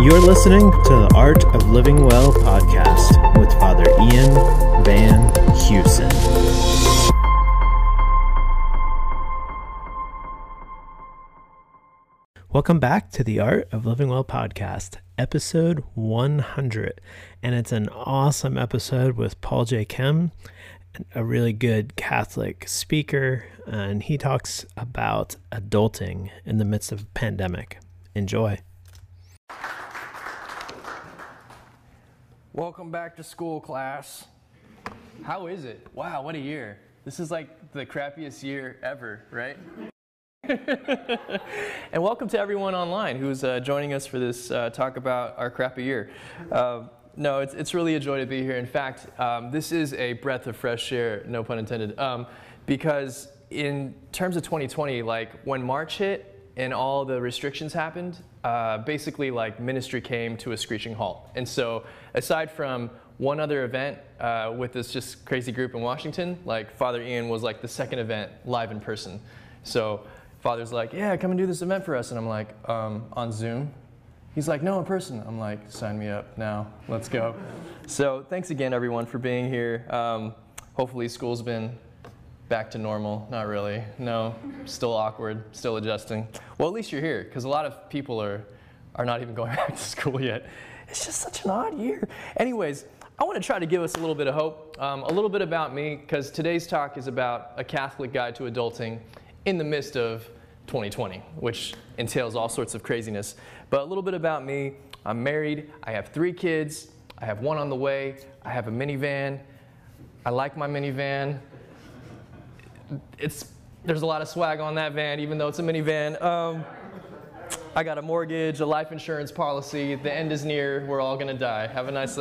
You're listening to the Art of Living Well podcast with Father Ian Van Heusen. Welcome back to the Art of Living Well podcast, episode 100. And it's an awesome episode with Paul J. Kem, a really good Catholic speaker, and he talks about adulting in the midst of a pandemic. Enjoy. Welcome back to school, class. How is it? Wow, what a year. This is like the crappiest year ever, right? And welcome to everyone online who's joining us for this talk about our crappy year. No, it's really a joy to be here. In fact, this is a breath of fresh air, no pun intended, because in terms of 2020, like when March hit and all the restrictions happened, basically like ministry came to a screeching halt. And so aside from one other event with this just crazy group in Washington, like Father Ian was like the second event live in person. So Father's like, yeah, come and do this event for us. And I'm like, on Zoom? He's like, no, in person. I'm like, sign me up now. Let's go. So thanks again, everyone, for being here. Hopefully school's been back to normal. Not really. No, still awkward, still adjusting. Well, at least you're here, because a lot of people are not even going back to school yet. It's just such an odd year. Anyways, I want to try to give us a little bit of hope, a little bit about me, because today's talk is about a Catholic guide to adulting in the midst of 2020, which entails all sorts of craziness. But a little bit about me. I'm married. I have 3 kids. I have 1 on the way. I have a minivan. I like my minivan. There's a lot of swag on that van, even though it's a minivan. I got a mortgage, a life insurance policy. The end is near. We're all gonna die. Have a nice.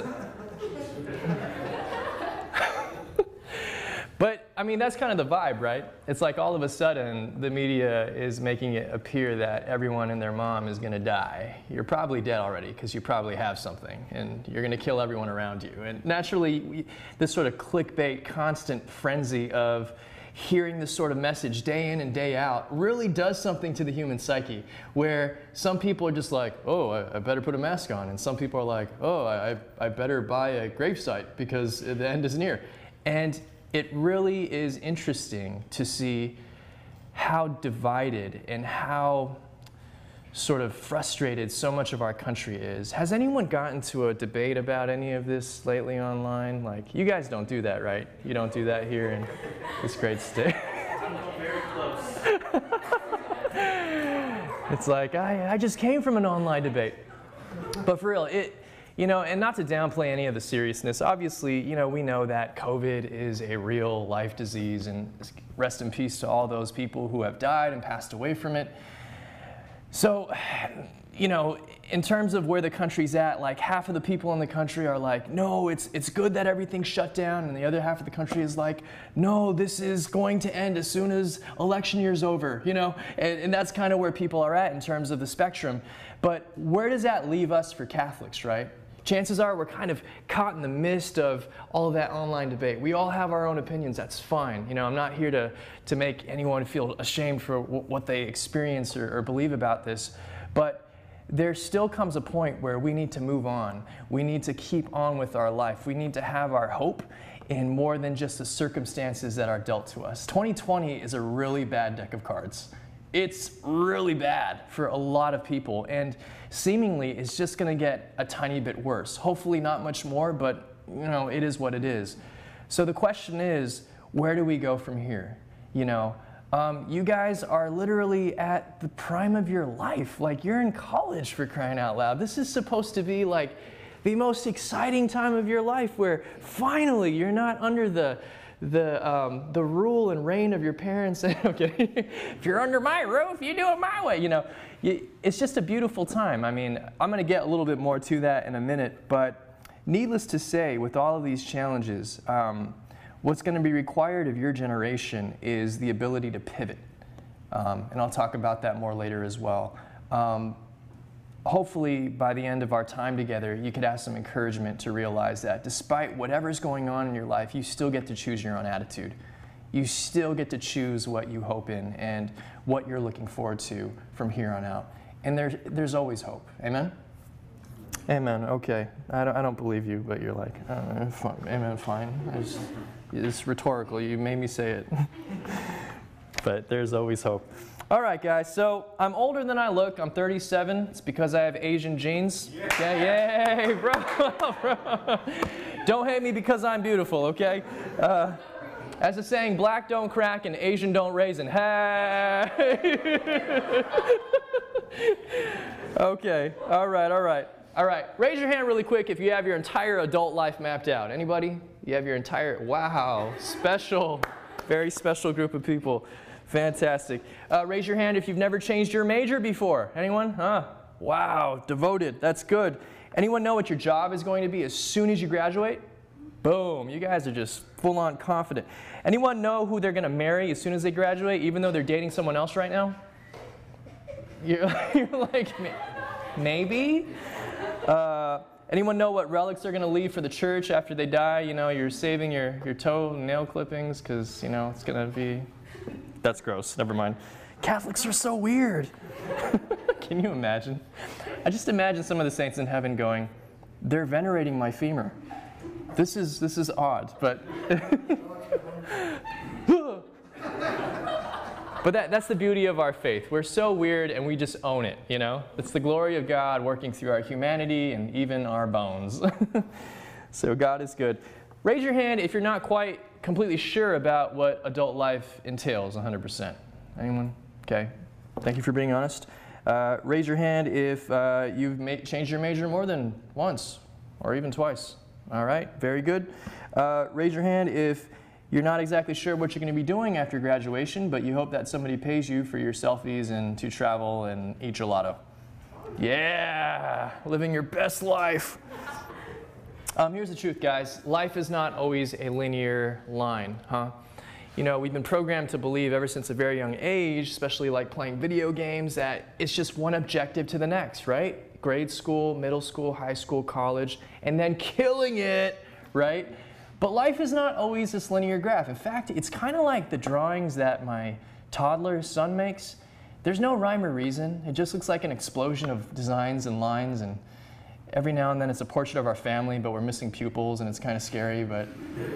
But I mean, that's kind of the vibe, right? It's like all of a sudden the media is making it appear that everyone and their mom is gonna die. You're probably dead already because you probably have something, and you're gonna kill everyone around you. And naturally, this sort of clickbait, constant frenzy of hearing this sort of message day in and day out really does something to the human psyche, where some people are just like, oh, I better put a mask on, and some people are like, oh, I better buy a gravesite because the end is near. And it really is interesting to see how divided and how sort of frustrated so much of our country is. Has anyone gotten to a debate about any of this lately online? Like, you guys don't do that, right? You don't do that here in this great state. Very close. It's like, I just came from an online debate. But for real, and not to downplay any of the seriousness, obviously, we know that COVID is a real life disease, and rest in peace to all those people who have died and passed away from it. So, in terms of where the country's at, like half of the people in the country are like, no, it's good that everything's shut down. And the other half of the country is like, no, this is going to end as soon as election year's over, And that's kind of where people are at in terms of the spectrum. But where does that leave us for Catholics, right? Chances are we're kind of caught in the midst of all of that online debate. We all have our own opinions. That's fine. I'm not here to make anyone feel ashamed for what they experience or believe about this. But there still comes a point where we need to move on. We need to keep on with our life. We need to have our hope in more than just the circumstances that are dealt to us. 2020 is a really bad deck of cards. It's really bad for a lot of people, and seemingly it's just going to get a tiny bit worse. Hopefully not much more, but it is what it is. So the question is, where do we go from here? You guys are literally at the prime of your life. Like, you're in college, for crying out loud. This is supposed to be like the most exciting time of your life, where finally you're not under the rule and reign of your parents. Okay, if you're under my roof, you do it my way. It's just a beautiful time. I mean, I'm going to get a little bit more to that in a minute, but needless to say, with all of these challenges, what's going to be required of your generation is the ability to pivot, and I'll talk about that more later as well. Hopefully, by the end of our time together, you could have some encouragement to realize that despite whatever's going on in your life, you still get to choose your own attitude. You still get to choose what you hope in and what you're looking forward to from here on out. And there's always hope. Amen? Amen. Okay. I don't believe you, but you're like, fine. Amen, fine. It's rhetorical. You made me say it. But there's always hope. All right, guys. So I'm older than I look. I'm 37. It's because I have Asian genes. Yeah, yay, bro. Don't hate me because I'm beautiful, okay? As the saying, black don't crack and Asian don't raisin. Hey! Okay. All right. All right, raise your hand really quick if you have your entire adult life mapped out. Anybody? You have your entire, wow, special, very special group of people. Fantastic. Raise your hand if you've never changed your major before. Anyone? Wow, devoted, that's good. Anyone know what your job is going to be as soon as you graduate? Boom, you guys are just full-on confident. Anyone know who they're going to marry as soon as they graduate, even though they're dating someone else right now? You're like, maybe? Anyone know what relics they're going to leave for the church after they die? You know, you're saving your toe nail clippings because, you know, it's going to be... That's gross. Never mind. Catholics are so weird. Can you imagine? I just imagine some of the saints in heaven going, they're venerating my femur. This is odd, but... But that's the beauty of our faith. We're so weird and we just own it, you know? It's the glory of God working through our humanity and even our bones. So God is good. Raise your hand if you're not quite completely sure about what adult life entails 100%. Anyone? Okay. Thank you for being honest. Raise your hand if you've changed your major more than once or even twice. All right, very good. Raise your hand if you're not exactly sure what you're going to be doing after graduation, but you hope that somebody pays you for your selfies and to travel and eat gelato. Yeah, living your best life. Here's the truth, guys. Life is not always a linear line, huh? You know, we've been programmed to believe ever since a very young age, especially like playing video games, that it's just one objective to the next, right? Grade school, middle school, high school, college, and then killing it, right? But life is not always this linear graph. In fact, it's kind of like the drawings that my toddler son makes. There's no rhyme or reason. It just looks like an explosion of designs and lines, and every now and then it's a portrait of our family, but we're missing pupils, and it's kind of scary, but...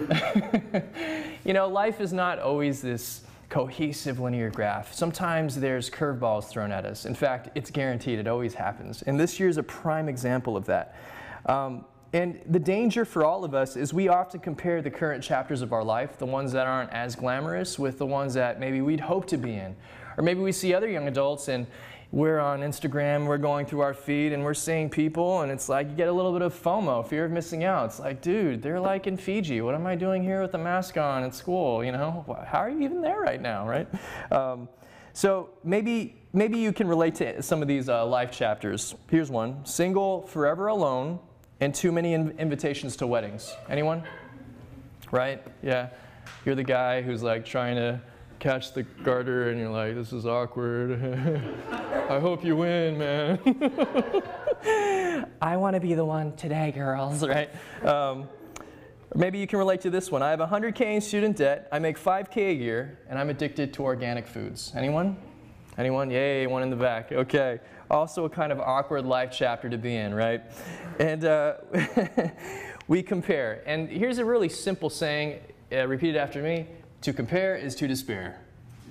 You know, life is not always this cohesive linear graph. Sometimes there's curveballs thrown at us. In fact, it's guaranteed. It always happens. And this year is a prime example of that. And the danger for all of us is we often compare the current chapters of our life, the ones that aren't as glamorous, with the ones that maybe we'd hope to be in. Or maybe we see other young adults and we're on Instagram, we're going through our feed and we're seeing people, and it's like you get a little bit of FOMO, fear of missing out. It's like, dude, they're like in Fiji. What am I doing here with a mask on at school? You know, how are you even there right now, right? So maybe you can relate to some of these life chapters. Here's one: single, forever alone, and too many invitations to weddings. Anyone? Right? Yeah. You're the guy who's like trying to catch the garter and you're like, this is awkward. I hope you win, man. I want to be the one today, girls, right? Maybe you can relate to this one. I have $100K in student debt, I make $5K a year, and I'm addicted to organic foods. Anyone? Anyone? Yay, one in the back. Okay. Also a kind of awkward life chapter to be in, right? And we compare. And here's a really simple saying, repeat it after me. To compare is to despair.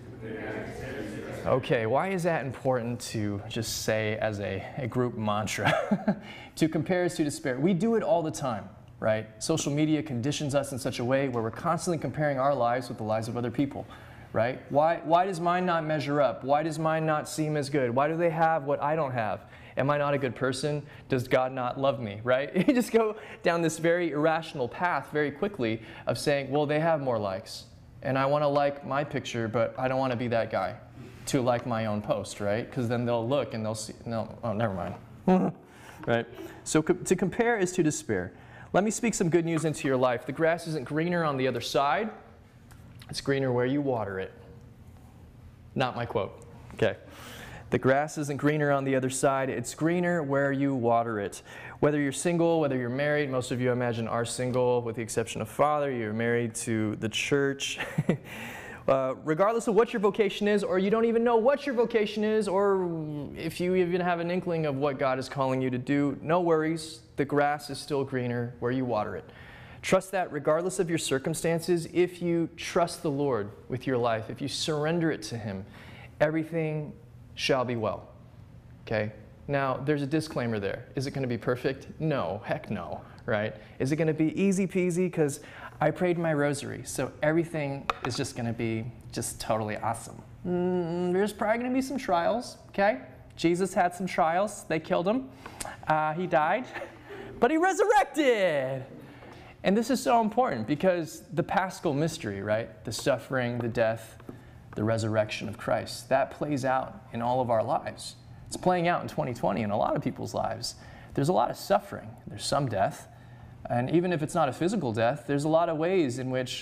Okay, why is that important to just say as a group mantra? To compare is to despair. We do it all the time, right? Social media conditions us in such a way where we're constantly comparing our lives with the lives of other people, right? Why does mine not measure up? Why does mine not seem as good? Why do they have what I don't have? Am I not a good person? Does God not love me, right? You just go down this very irrational path very quickly of saying, well, they have more likes. And I want to like my picture, but I don't want to be that guy to like my own post, right? Because then they'll look and they'll see, no, oh, never mind. Right? So to compare is to despair. Let me speak some good news into your life. The grass isn't greener on the other side. It's greener where you water it. Not my quote. Okay. The grass isn't greener on the other side. It's greener where you water it. Whether you're single, whether you're married, most of you I imagine are single with the exception of Father. You're married to the church. regardless of what your vocation is, or you don't even know what your vocation is, or if you even have an inkling of what God is calling you to do, no worries. The grass is still greener where you water it. Trust that regardless of your circumstances, if you trust the Lord with your life, if you surrender it to Him, everything shall be well. Okay? Now, there's a disclaimer there. Is it going to be perfect? No. Heck no. Right? Is it going to be easy peasy? Because I prayed my rosary, so everything is just going to be just totally awesome. There's probably going to be some trials, okay? Jesus had some trials. They killed him. He died, but he resurrected. And this is so important because the Paschal mystery, right? The suffering, the death, the resurrection of Christ, that plays out in all of our lives. It's playing out in 2020 in a lot of people's lives. There's a lot of suffering. There's some death. And even if it's not a physical death, there's a lot of ways in which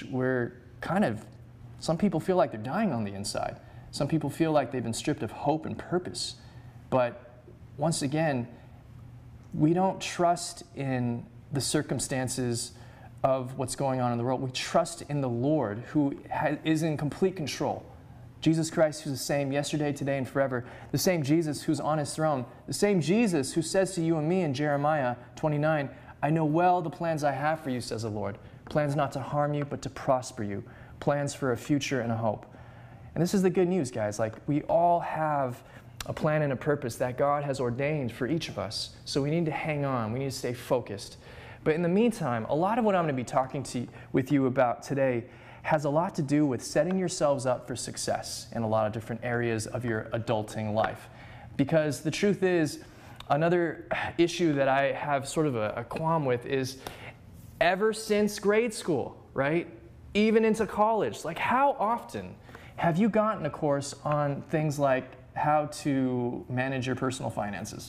some people feel like they're dying on the inside. Some people feel like they've been stripped of hope and purpose. But once again, we don't trust in the circumstances of what's going on in the world. We trust in the Lord who is in complete control. Jesus Christ, who's the same yesterday, today, and forever. The same Jesus who's on His throne. The same Jesus who says to you and me in Jeremiah 29, I know well the plans I have for you, says the Lord. Plans not to harm you, but to prosper you. Plans for a future and a hope. And this is the good news, guys. Like, we all have a plan and a purpose that God has ordained for each of us. So we need to hang on. We need to stay focused. But in the meantime, a lot of what I'm going to be talking with you about today has a lot to do with setting yourselves up for success in a lot of different areas of your adulting life. Because the truth is, another issue that I have sort of a qualm with is ever since grade school, right? Even into college, like how often have you gotten a course on things like how to manage your personal finances?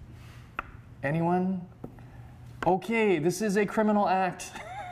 Anyone? Okay, this is a criminal act.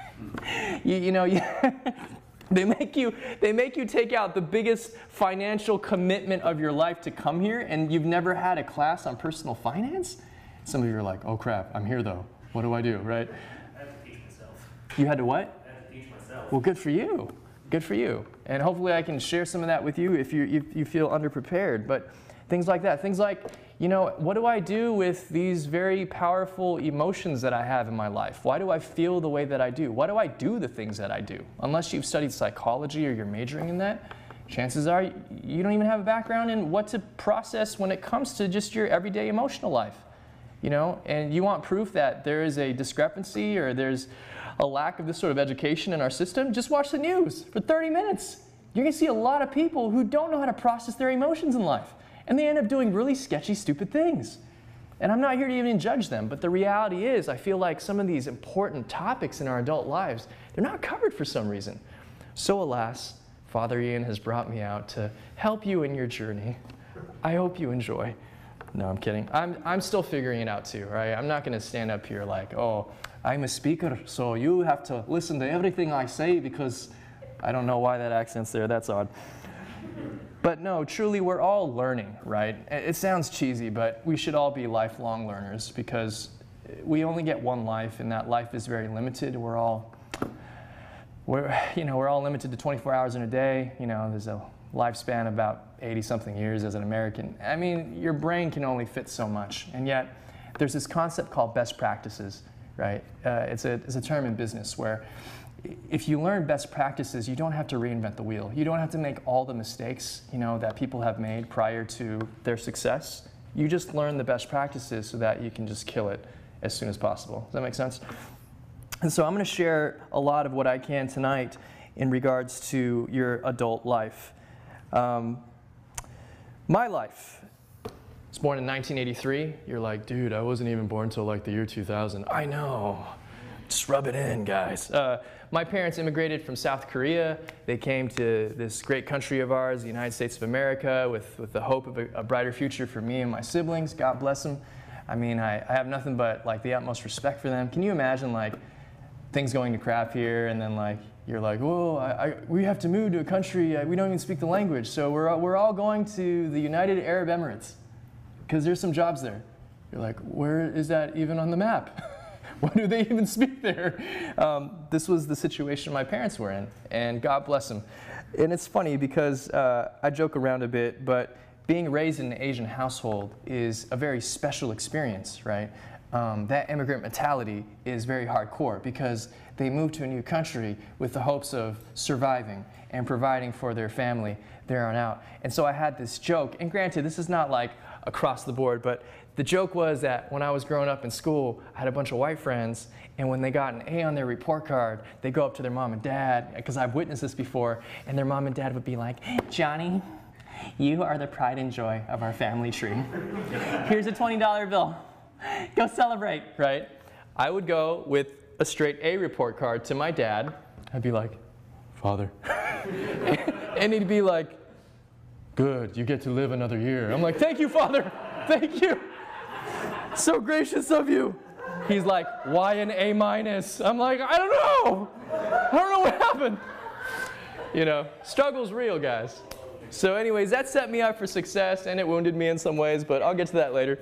They make you take out the biggest financial commitment of your life to come here, and you've never had a class on personal finance? Some of you are like, oh crap, I'm here though. What do I do, right? I had to teach myself. You had to what? I had to teach myself. Well, good for you. Good for you. And hopefully I can share some of that with you if you feel underprepared. But things like that. Things like, what do I do with these very powerful emotions that I have in my life? Why do I feel the way that I do? Why do I do the things that I do? Unless you've studied psychology or you're majoring in that, chances are you don't even have a background in what to process when it comes to just your everyday emotional life. And you want proof that there is a discrepancy or there's a lack of this sort of education in our system? Just watch the news for 30 minutes. You're going to see a lot of people who don't know how to process their emotions in life. And they end up doing really sketchy, stupid things. And I'm not here to even judge them, but the reality is I feel like some of these important topics in our adult lives, they're not covered for some reason. So alas, Father Ian has brought me out to help you in your journey. I hope you enjoy. No, I'm kidding. I'm still figuring it out too, right? I'm not going to stand up here like, oh, I'm a speaker, so you have to listen to everything I say because I don't know why that accent's there. That's odd. But no, truly, we're all learning, right? It sounds cheesy, but we should all be lifelong learners because we only get one life, and that life is very limited. We're all limited to 24 hours in a day. There's a lifespan of about 80-something years as an American. I mean, your brain can only fit so much, and yet there's this concept called best practices, right? It's a term in business where if you learn best practices, you don't have to reinvent the wheel. You don't have to make all the mistakes, that people have made prior to their success. You just learn the best practices so that you can just kill it as soon as possible. Does that make sense? And so I'm going to share a lot of what I can tonight in regards to your adult life. My life. I was born in 1983. You're like, dude, I wasn't even born until like the year 2000. I know. Just rub it in, guys. My parents immigrated from South Korea. They came to this great country of ours, the United States of America, with the hope of a brighter future for me and my siblings. God bless them. I mean, I have nothing but like the utmost respect for them. Can you imagine like things going to crap here, and then like you're like, whoa, we have to move to a country we don't even speak the language, so we're all going to the United Arab Emirates because there's some jobs there. You're like, where is that even on the map? What do they even speak there? This was the situation my parents were in, and God bless them. And it's funny because I joke around a bit, but being raised in an Asian household is a very special experience, right? That immigrant mentality is very hardcore because they move to a new country with the hopes of surviving and providing for their family there on out. And so I had this joke, and granted, this is not like across the board, but the joke was that when I was growing up in school, I had a bunch of white friends, and when they got an A on their report card, they go up to their mom and dad, because I've witnessed this before, and their mom and dad would be like, Johnny, you are the pride and joy of our family tree. Here's a $20 bill. Go celebrate, right? I would go with a straight A report card to my dad. I'd be like, Father. And he'd be like, good, you get to live another year. I'm like, thank you, Father. Thank you. So gracious of you. He's like, why an A minus? I'm like, I don't know. I don't know what happened. You know, struggle's real, guys. So anyways, that set me up for success, and it wounded me in some ways, but I'll get to that later.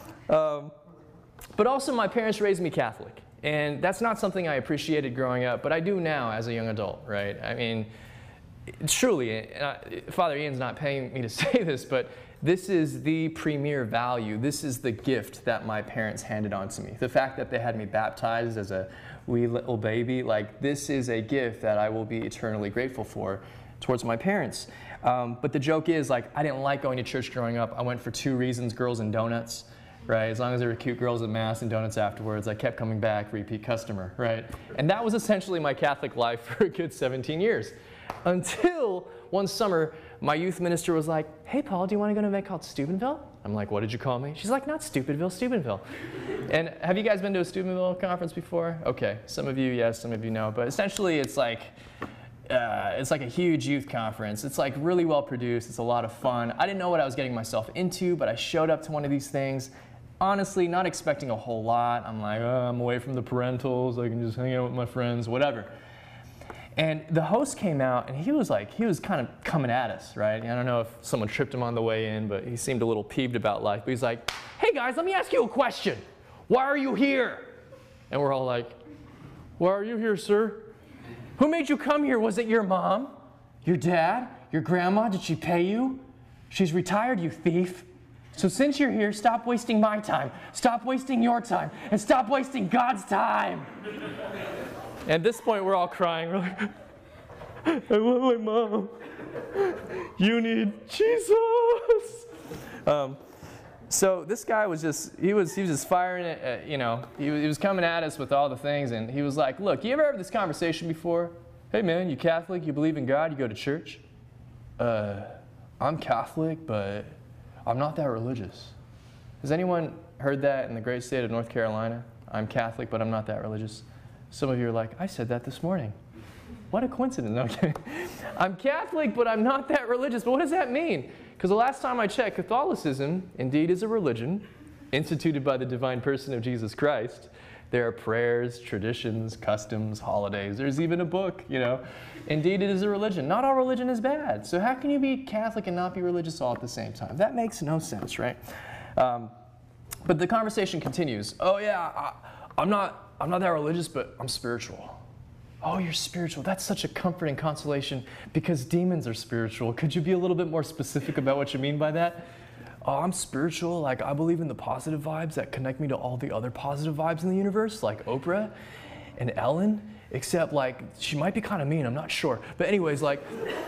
But also, my parents raised me Catholic, and that's not something I appreciated growing up, but I do now as a young adult, right? I mean, truly, Father Ian's not paying me to say this, but this is the premier value. This is the gift that my parents handed on to me. The fact that they had me baptized as a wee little baby, like, this is a gift that I will be eternally grateful for towards my parents. But the joke is, like, I didn't like going to church growing up. I went for 2 reasons: girls and donuts, right? As long as there were cute girls at Mass and donuts afterwards, I kept coming back, repeat customer, right? And that was essentially my Catholic life for a good 17 years. Until one summer, my youth minister was like, hey, Paul, do you want to go to an event called Steubenville? I'm like, what did you call me? She's like, not Stupidville, Steubenville. And have you guys been to a Steubenville conference before? Okay, some of you, yes, some of you know. But essentially, it's like a huge youth conference. It's like really well produced. It's a lot of fun. I didn't know what I was getting myself into, but I showed up to one of these things, honestly, not expecting a whole lot. I'm like, oh, I'm away from the parentals. I can just hang out with my friends, whatever. And the host came out, and he was kind of coming at us, right? I don't know if someone tripped him on the way in, but he seemed a little peeved about life. But he's like, hey guys, let me ask you a question. Why are you here? And we're all like, why are you here, sir? Who made you come here? Was it your mom? Your dad? Your grandma? Did she pay you? She's retired, you thief. So since you're here, stop wasting my time. Stop wasting your time. And stop wasting God's time. At this point, we're all crying. We're like, I want my mom. You need Jesus. So this guy was he was just firing it, he was coming at us with all the things, and he was like, look, you ever had this conversation before? Hey man, you Catholic, you believe in God, you go to church? I'm Catholic, but I'm not that religious. Has anyone heard that in the great state of North Carolina? I'm Catholic, but I'm not that religious. Some of you are like, I said that this morning. What a coincidence. No, I'm kidding. I'm Catholic, but I'm not that religious. But what does that mean? Because the last time I checked, Catholicism indeed is a religion instituted by the divine person of Jesus Christ. There are prayers, traditions, customs, holidays. There's even a book, Indeed, it is a religion. Not all religion is bad. So how can you be Catholic and not be religious all at the same time? That makes no sense, right? But the conversation continues. Oh yeah, I'm not that religious, but I'm spiritual. Oh, you're spiritual. That's such a comfort and consolation because demons are spiritual. Could you be a little bit more specific about what you mean by that? Oh, I'm spiritual. Like, I believe in the positive vibes that connect me to all the other positive vibes in the universe, like Oprah and Ellen, except, like, she might be kind of mean. I'm not sure. But anyways, I'm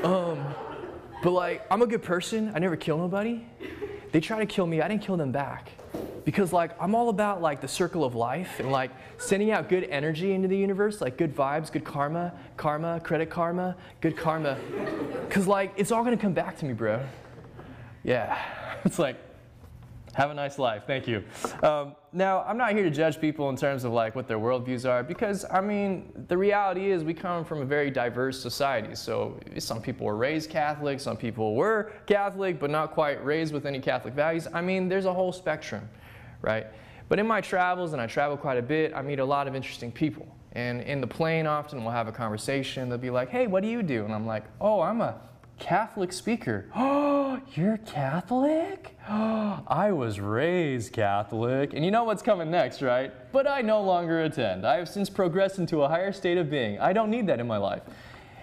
a good person. I never kill nobody. They try to kill me. I didn't kill them back. Because, I'm all about, the circle of life and, sending out good energy into the universe, good vibes, good karma, credit karma, good karma. Because, it's all going to come back to me, bro. Yeah. It's have a nice life. Thank you. Now, I'm not here to judge people in terms of, what their worldviews are because, the reality is we come from a very diverse society. So some people were raised Catholic, some people were Catholic, but not quite raised with any Catholic values. There's a whole spectrum. Right? But in my travels, and I travel quite a bit, I meet a lot of interesting people. And in the plane often we'll have a conversation. They'll be like, hey, what do you do? And I'm like, oh, I'm a Catholic speaker. Oh, you're Catholic? Oh, I was raised Catholic. And you know what's coming next, right? But I no longer attend. I have since progressed into a higher state of being. I don't need that in my life.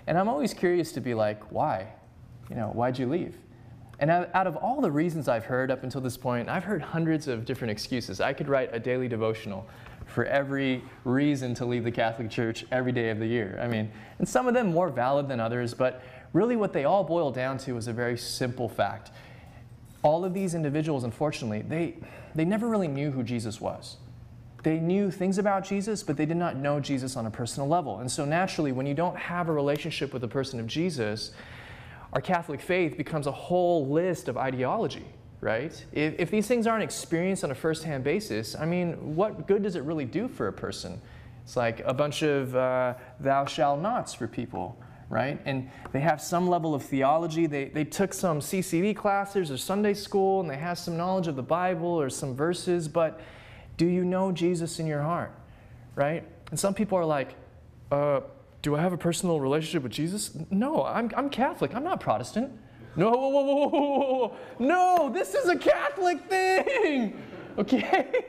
And I'm always curious to be like, why? You know, why'd you leave? And out of all the reasons I've heard up until this point, I've heard hundreds of different excuses. I could write a daily devotional for every reason to leave the Catholic Church every day of the year. I mean, and some of them more valid than others, but really what they all boil down to is a very simple fact. All of these individuals, unfortunately, they never really knew who Jesus was. They knew things about Jesus, but they did not know Jesus on a personal level. And so naturally, when you don't have a relationship with the person of Jesus, our Catholic faith becomes a whole list of ideology, right? If these things aren't experienced on a first-hand basis, I mean, what good does it really do for a person? It's like a bunch of thou shalt nots for people, right? And they have some level of theology. They took some CCD classes or Sunday school, and they have some knowledge of the Bible or some verses, but do you know Jesus in your heart, right? And some people are like, do I have a personal relationship with Jesus? No, I'm Catholic. I'm not Protestant. No, whoa, whoa, whoa, whoa, whoa. No, this is a Catholic thing, okay?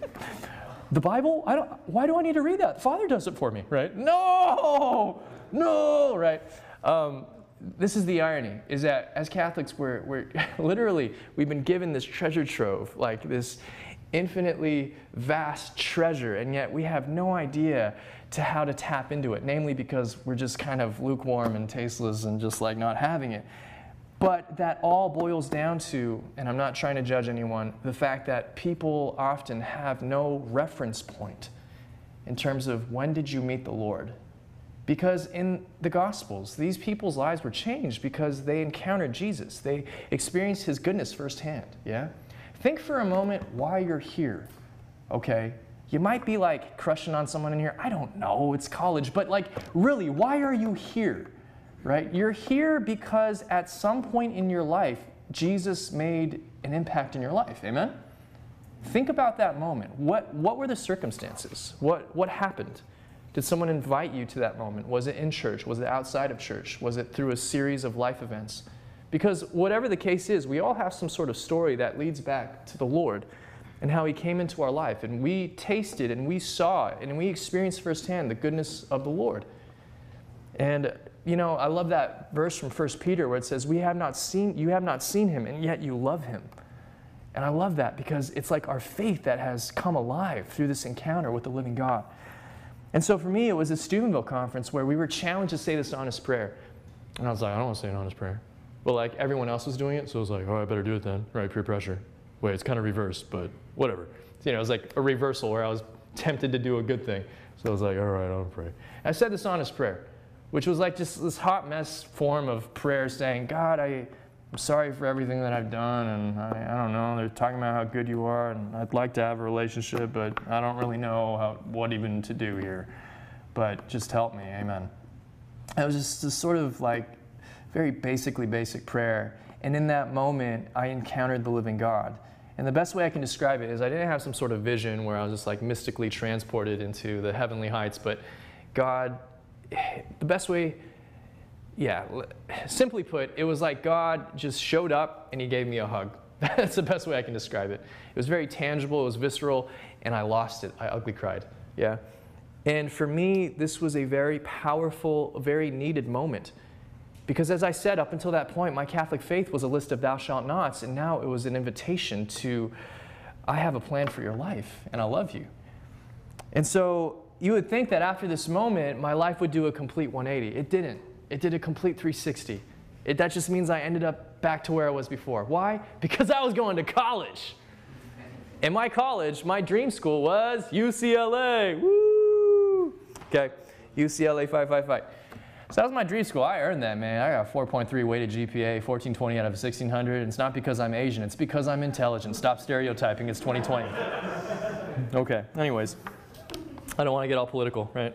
The Bible, why do I need to read that? The Father does it for me, right? No, right? This is the irony, is that as Catholics, we're literally, we've been given this treasure trove, like this infinitely vast treasure, and yet we have no idea to how to tap into it, namely because we're just kind of lukewarm and tasteless and just like not having it. But that all boils down to, and I'm not trying to judge anyone, the fact that people often have no reference point in terms of when did you meet the Lord? Because in the Gospels, these people's lives were changed because they encountered Jesus. They experienced His goodness firsthand, yeah? Think for a moment why you're here, okay? You might be like crushing on someone in here. I don't know, it's college. But like, really, why are you here, right? You're here because at some point in your life, Jesus made an impact in your life, amen? Think about that moment. What were the circumstances? What happened? Did someone invite you to that moment? Was it in church? Was it outside of church? Was it through a series of life events? Because whatever the case is, we all have some sort of story that leads back to the Lord and how He came into our life. And we tasted and we saw and we experienced firsthand the goodness of the Lord. And, you know, I love that verse from 1 Peter where it says, you have not seen Him, and yet you love Him. And I love that because it's like our faith that has come alive through this encounter with the living God. And so for me, it was a Steubenville conference where we were challenged to say this honest prayer. And I was like, I don't want to say an honest prayer. But like everyone else was doing it, so I was like, oh, I better do it then, right? Peer pressure. Wait, it's kind of reversed, but whatever. You know, it was like a reversal where I was tempted to do a good thing. So I was like, all right, I'll pray. I said this honest prayer, which was like just this hot mess form of prayer saying, God, I'm sorry for everything that I've done, and I don't know, they're talking about how good you are, and I'd like to have a relationship, but I don't really know what even to do here. But just help me, amen. It was just this sort of like very basic prayer. And in that moment, I encountered the living God. And the best way I can describe it is I didn't have some sort of vision where I was just like mystically transported into the heavenly heights, but God, the best way, simply put, it was like God just showed up and He gave me a hug. That's the best way I can describe it. It was very tangible, it was visceral, and I lost it. I ugly cried, yeah. And for me, this was a very powerful, very needed moment. Because as I said, up until that point, my Catholic faith was a list of thou shalt nots, and now it was an invitation to, I have a plan for your life, and I love you. And so you would think that after this moment, my life would do a complete 180. It didn't. It did a complete 360. That just means I ended up back to where I was before. Why? Because I was going to college. And my college, my dream school was UCLA. Woo! Okay, UCLA 555. So that was my dream school. I earned that, man. I got a 4.3 weighted GPA, 1420 out of 1600. And it's not because I'm Asian. It's because I'm intelligent. Stop stereotyping. It's 2020. Okay. Anyways, I don't want to get all political, right?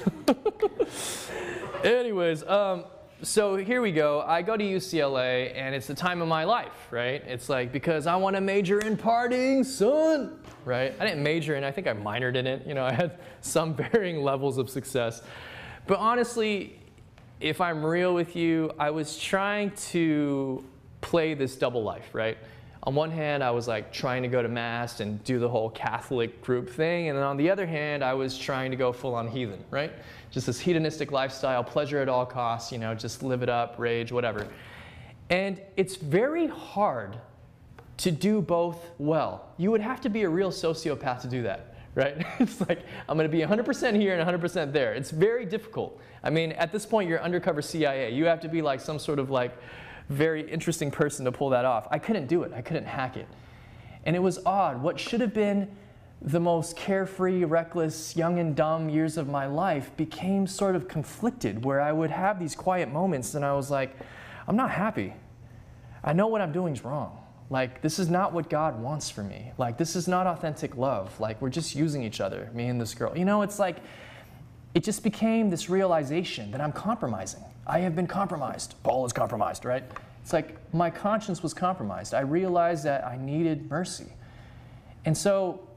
Anyways, so here we go. I go to UCLA, and it's the time of my life, right? It's like, because I want to major in partying, son, right? I didn't major in it. I think I minored in it. You know, I had some varying levels of success. But honestly, if I'm real with you, I was trying to play this double life, right? on one hand, I was like trying to go to Mass and do the whole Catholic group thing. And then on the other hand, I was trying to go full on heathen, right? Just this hedonistic lifestyle, pleasure at all costs, you know, just live it up, rage, whatever. And it's very hard to do both well. You would have to be a real sociopath to do that, right? It's like, I'm going to be 100% here and 100% there. It's very difficult. I mean, at this point, you're undercover CIA. You have to be like some sort of like very interesting person to pull that off. I couldn't do it. I couldn't hack it. And it was odd. What should have been the most carefree, reckless, young and dumb years of my life became sort of conflicted, where I would have these quiet moments and I was like, I'm not happy. I know what I'm doing is wrong. Like, this is not what God wants for me. Like, this is not authentic love. Like, we're just using each other, me and this girl. You know, it's like, it just became this realization that I'm compromising. I have been compromised. Paul is compromised, right? It's like my conscience was compromised. I realized that I needed mercy. And so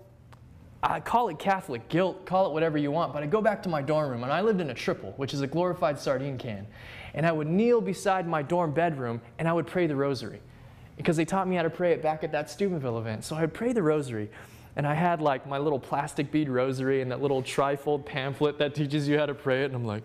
I call it Catholic guilt, call it whatever you want, but I go back to my dorm room, and I lived in a triple, which is a glorified sardine can. And I would kneel beside my dorm bedroom, and I would pray the rosary, because they taught me how to pray it back at that Steubenville event. So I'd pray the rosary, and I had like my little plastic bead rosary and that little trifold pamphlet that teaches you how to pray it, and I'm like,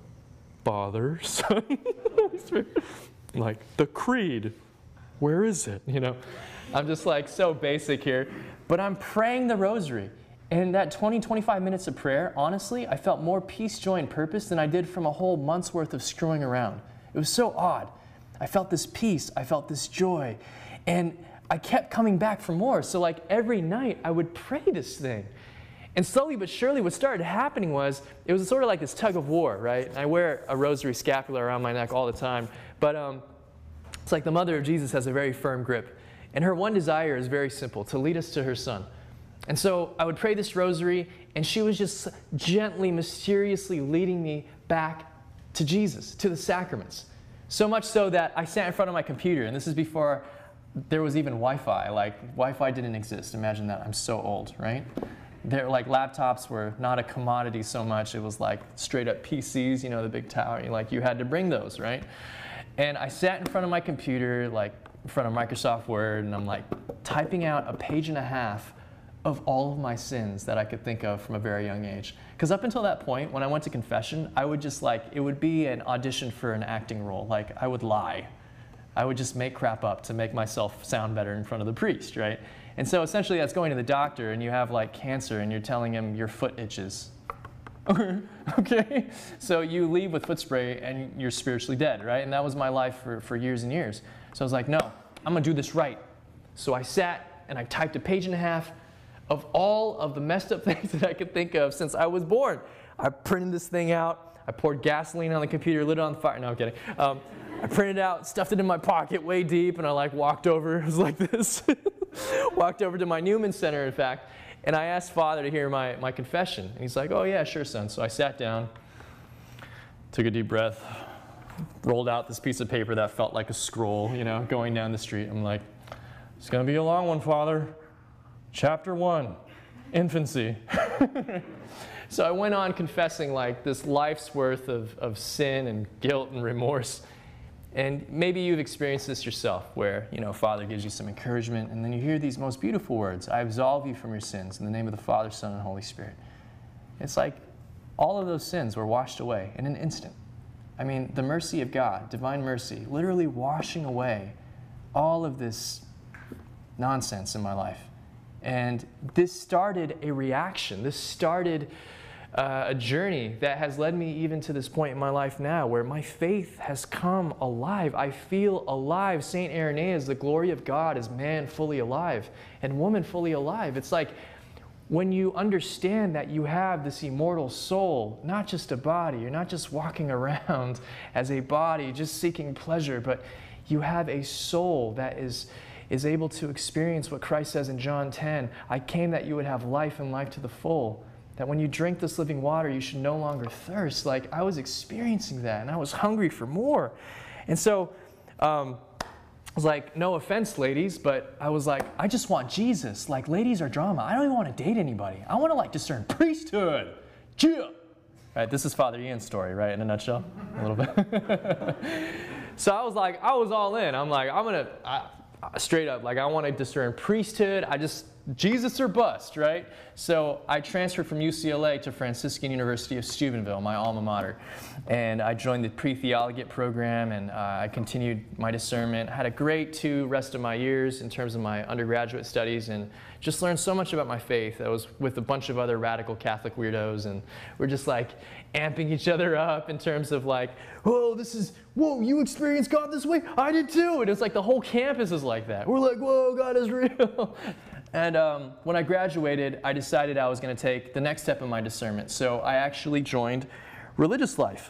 Father, Son, Holy Spirit. I'm like, the creed, where is it? You know, I'm just like so basic here, but I'm praying the rosary. And that 20, 25 minutes of prayer, honestly, I felt more peace, joy, and purpose than I did from a whole month's worth of screwing around. It was so odd. I felt this peace, I felt this joy, and I kept coming back for more. So like every night I would pray this thing. And slowly but surely what started happening was, it was sort of like this tug of war, right? I wear a rosary scapular around my neck all the time, but it's like the mother of Jesus has a very firm grip. And her one desire is very simple, to lead us to her Son. And so I would pray this rosary, and she was just gently, mysteriously leading me back to Jesus, to the sacraments. So much so that I sat in front of my computer, and this is before there was even Wi-Fi. Like, Wi-Fi didn't exist. Imagine that. I'm so old, right? Like, laptops were not a commodity so much. It was like straight up PCs, you know, the big tower. Like, you had to bring those, right? And I sat in front of my computer, like in front of Microsoft Word, and I'm like typing out a page and a half of all of my sins that I could think of from a very young age. Because up until that point, when I went to confession, I would just like, it would be an audition for an acting role. Like, I would lie. I would just make crap up to make myself sound better in front of the priest, right? And so essentially that's going to the doctor, and you have like cancer, and you're telling him your foot itches. Okay? So you leave with foot spray, and you're spiritually dead, right? And that was my life for years and years. So I was like, no, I'm gonna do this right. So I sat, and I typed a page and a half of all of the messed up things that I could think of since I was born. I printed this thing out. I poured gasoline on the computer, lit it on fire. No, I'm kidding. I printed it out, stuffed it in my pocket way deep, and I like walked over. It was like this. Walked over to my Newman Center, in fact, and I asked Father to hear my confession. And he's like, oh yeah, sure, son. So I sat down, took a deep breath, rolled out this piece of paper that felt like a scroll, you know, going down the street. I'm like, it's going to be a long one, Father. Chapter 1, infancy. So I went on confessing like this life's worth of sin and guilt and remorse. And maybe you've experienced this yourself, where, you know, Father gives you some encouragement, and then you hear these most beautiful words, I absolve you from your sins in the name of the Father, Son, and Holy Spirit. It's like all of those sins were washed away in an instant. I mean, the mercy of God, divine mercy, literally washing away all of this nonsense in my life. And this started a reaction. This started a journey that has led me even to this point in my life now, where my faith has come alive. I feel alive. St. Irenaeus, the glory of God is man fully alive and woman fully alive. It's like when you understand that you have this immortal soul, not just a body, you're not just walking around as a body, just seeking pleasure, but you have a soul that is able to experience what Christ says in John 10, I came that you would have life and life to the full. That when you drink this living water, you should no longer thirst. Like, I was experiencing that, and I was hungry for more. And so I was like, no offense, ladies, but I was like, I just want Jesus. Like, ladies are drama. I don't even want to date anybody. I want to, like, discern priesthood. Yeah. Right, this is Father Ian's story, right, in a nutshell? A little bit. So I was like, I was all in. I'm like, straight up, like I want to discern priesthood. Jesus or bust, right? So I transferred from UCLA to Franciscan University of Steubenville, my alma mater. And I joined the pre-theologate program, and I continued my discernment. Had a great rest of my years in terms of my undergraduate studies, and just learned so much about my faith. I was with a bunch of other radical Catholic weirdos, and we're just like amping each other up in terms of like, whoa, you experienced God this way? I did too. And it's like the whole campus is like that. We're like, whoa, God is real. And when I graduated, I decided I was going to take the next step in my discernment. So I actually joined religious life.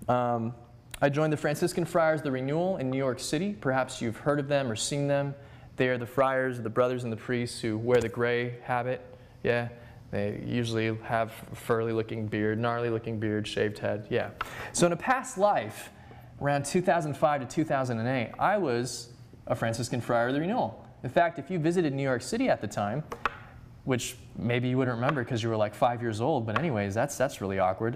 I joined the Franciscan Friars of the Renewal in New York City. Perhaps you've heard of them or seen them. They are the friars, the brothers and the priests who wear the gray habit. Yeah, they usually have a furry-looking beard, gnarly-looking beard, shaved head. Yeah. So in a past life, around 2005 to 2008, I was a Franciscan Friar of the Renewal. In fact, if you visited New York City at the time, which maybe you wouldn't remember because you were like 5 years old, but anyways, that's really awkward.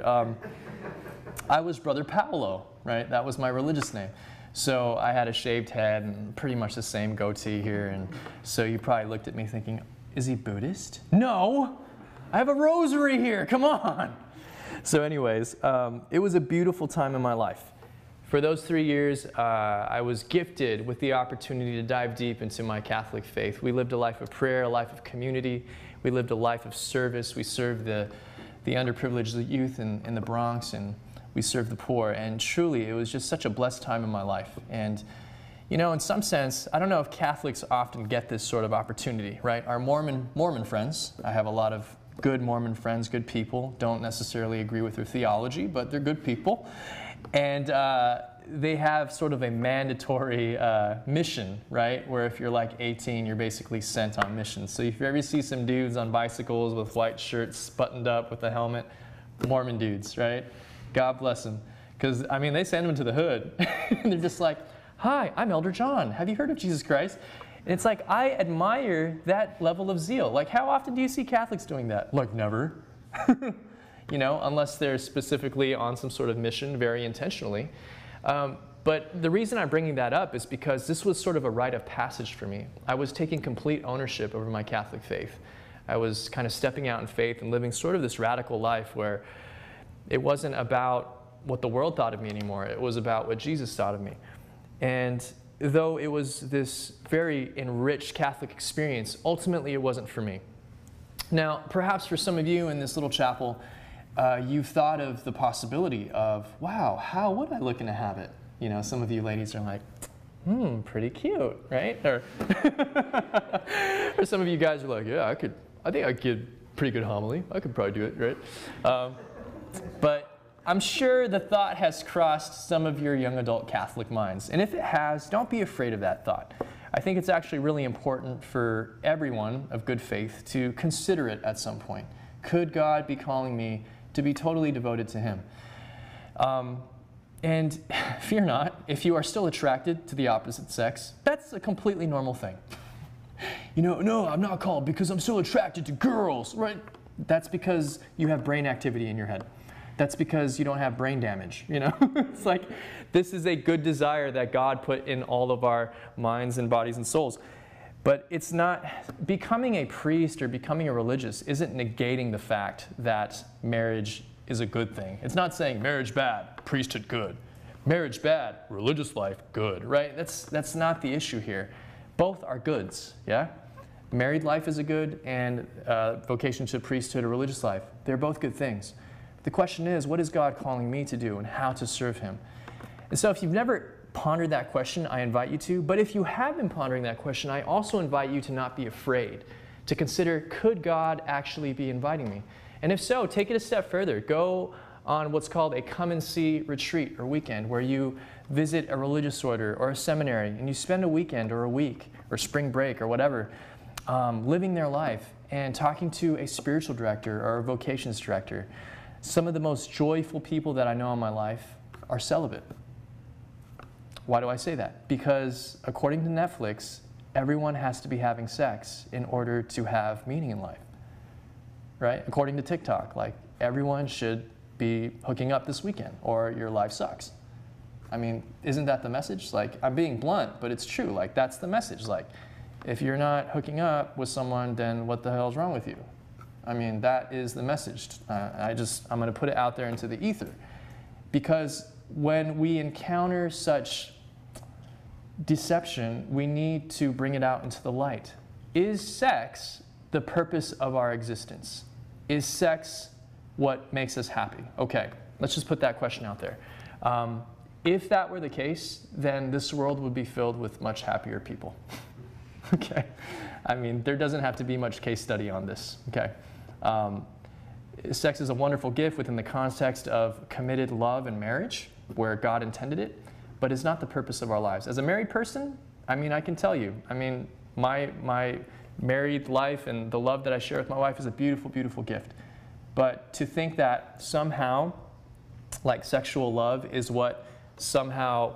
I was Brother Paolo, right? That was my religious name. So I had a shaved head and pretty much the same goatee here, and so you probably looked at me thinking, is he Buddhist? No! I have a rosary here, come on! So anyways, it was a beautiful time in my life. For those 3 years, I was gifted with the opportunity to dive deep into my Catholic faith. We lived a life of prayer, a life of community. We lived a life of service. We served the underprivileged youth in the Bronx, and we served the poor. And truly, it was just such a blessed time in my life. And, you know, in some sense, I don't know if Catholics often get this sort of opportunity, right? Our Mormon friends, I have a lot of good Mormon friends, good people, don't necessarily agree with their theology, but they're good people. And they have sort of a mandatory mission, right? Where if you're like 18, you're basically sent on missions. So if you ever see some dudes on bicycles with white shirts buttoned up with a helmet, Mormon dudes, right? God bless them. Because, I mean, they send them to the hood. And they're just like, hi, I'm Elder John. Have you heard of Jesus Christ? And it's like, I admire that level of zeal. Like, how often do you see Catholics doing that? Like, never. You know, unless they're specifically on some sort of mission very intentionally. But the reason I'm bringing that up is because this was sort of a rite of passage for me. I was taking complete ownership over my Catholic faith. I was kind of stepping out in faith and living sort of this radical life where it wasn't about what the world thought of me anymore. It was about what Jesus thought of me. And though it was this very enriched Catholic experience, ultimately it wasn't for me. Now, perhaps for some of you in this little chapel, you've thought of the possibility of, wow, how would I look in a habit? You know, some of you ladies are like, pretty cute, right? Or, or some of you guys are like, yeah, I think I could give pretty good homily. I could probably do it, right? But I'm sure the thought has crossed some of your young adult Catholic minds. And if it has, don't be afraid of that thought. I think it's actually really important for everyone of good faith to consider it at some point. Could God be calling me to be totally devoted to Him? And fear not, if you are still attracted to the opposite sex, that's a completely normal thing. You know, no, I'm not called because I'm still attracted to girls, right? That's because you have brain activity in your head. That's because you don't have brain damage, you know? It's like, this is a good desire that God put in all of our minds and bodies and souls. But it's not, becoming a priest or becoming a religious isn't negating the fact that marriage is a good thing. It's not saying marriage bad, priesthood good. Marriage bad, religious life good, right? That's not the issue here. Both are goods, yeah? Married life is a good, and vocation to priesthood or religious life, they're both good things. The question is, what is God calling me to do and how to serve Him? And so if you've never pondered that question, I invite you to. But if you have been pondering that question, I also invite you to not be afraid, to consider, could God actually be inviting me? And if so, take it a step further. Go on what's called a come and see retreat or weekend, where you visit a religious order or a seminary, and you spend a weekend or a week or spring break or whatever, living their life and talking to a spiritual director or a vocations director. Some of the most joyful people that I know in my life are celibate. Why do I say that? Because according to Netflix, everyone has to be having sex in order to have meaning in life, right? According to TikTok, like everyone should be hooking up this weekend or your life sucks. I mean, isn't that the message? Like, I'm being blunt, but it's true. Like, that's the message. Like, if you're not hooking up with someone, then what the hell is wrong with you? I mean, that is the message. I'm going to put it out there into the ether. Because when we encounter such deception, we need to bring it out into the light. Is sex the purpose of our existence? Is sex what makes us happy? Okay, let's just put that question out there. If that were the case, then this world would be filled with much happier people. Okay, I mean, there doesn't have to be much case study on this. Okay, sex is a wonderful gift within the context of committed love and marriage, where God intended it, but it's not the purpose of our lives. As a married person, I mean, I can tell you, I mean, my married life and the love that I share with my wife is a beautiful, beautiful gift. But to think that somehow, like, sexual love is what somehow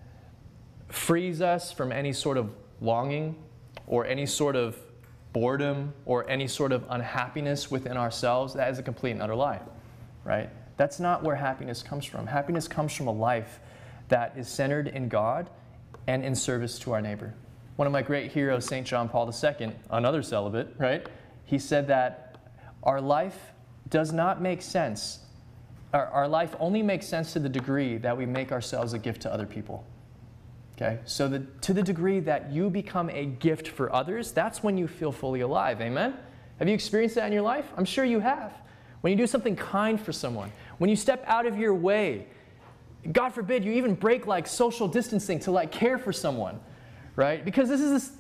frees us from any sort of longing or any sort of boredom or any sort of unhappiness within ourselves, that is a complete and utter lie, right? That's not where happiness comes from. Happiness comes from a life that is centered in God and in service to our neighbor. One of my great heroes, St. John Paul II, another celibate, right? He said that our life does not make sense. Our life only makes sense to the degree that we make ourselves a gift to other people. Okay? So to the degree that you become a gift for others, that's when you feel fully alive. Amen? Have you experienced that in your life? I'm sure you have. When you do something kind for someone, when you step out of your way, God forbid you even break like social distancing to like care for someone, right? Because this is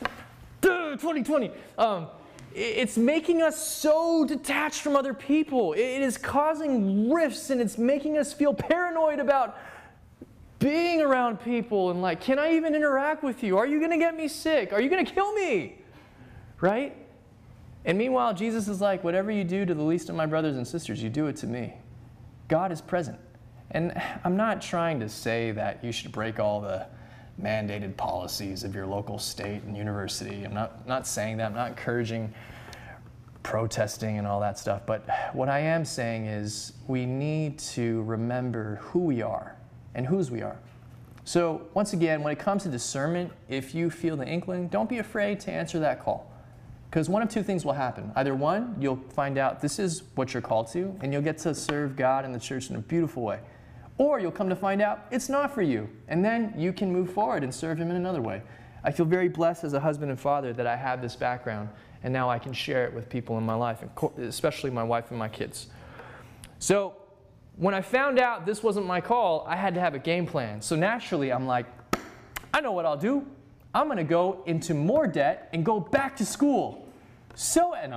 2020. It's making us so detached from other people. It is causing rifts, and it's making us feel paranoid about being around people and like, can I even interact with you? Are you going to get me sick? Are you going to kill me? Right? And meanwhile, Jesus is like, whatever you do to the least of my brothers and sisters, you do it to me. God is present. And I'm not trying to say that you should break all the mandated policies of your local state and university. I'm not saying that. I'm not encouraging protesting and all that stuff. But what I am saying is we need to remember who we are and whose we are. So once again, when it comes to discernment, if you feel the inkling, don't be afraid to answer that call. Because one of two things will happen. Either one, you'll find out this is what you're called to, and you'll get to serve God and the church in a beautiful way. Or you'll come to find out it's not for you, and then you can move forward and serve Him in another way. I feel very blessed as a husband and father that I have this background, and now I can share it with people in my life, especially my wife and my kids. So when I found out this wasn't my call, I had to have a game plan. So naturally, I'm like, I know what I'll do. I'm going to go into more debt and go back to school. So, and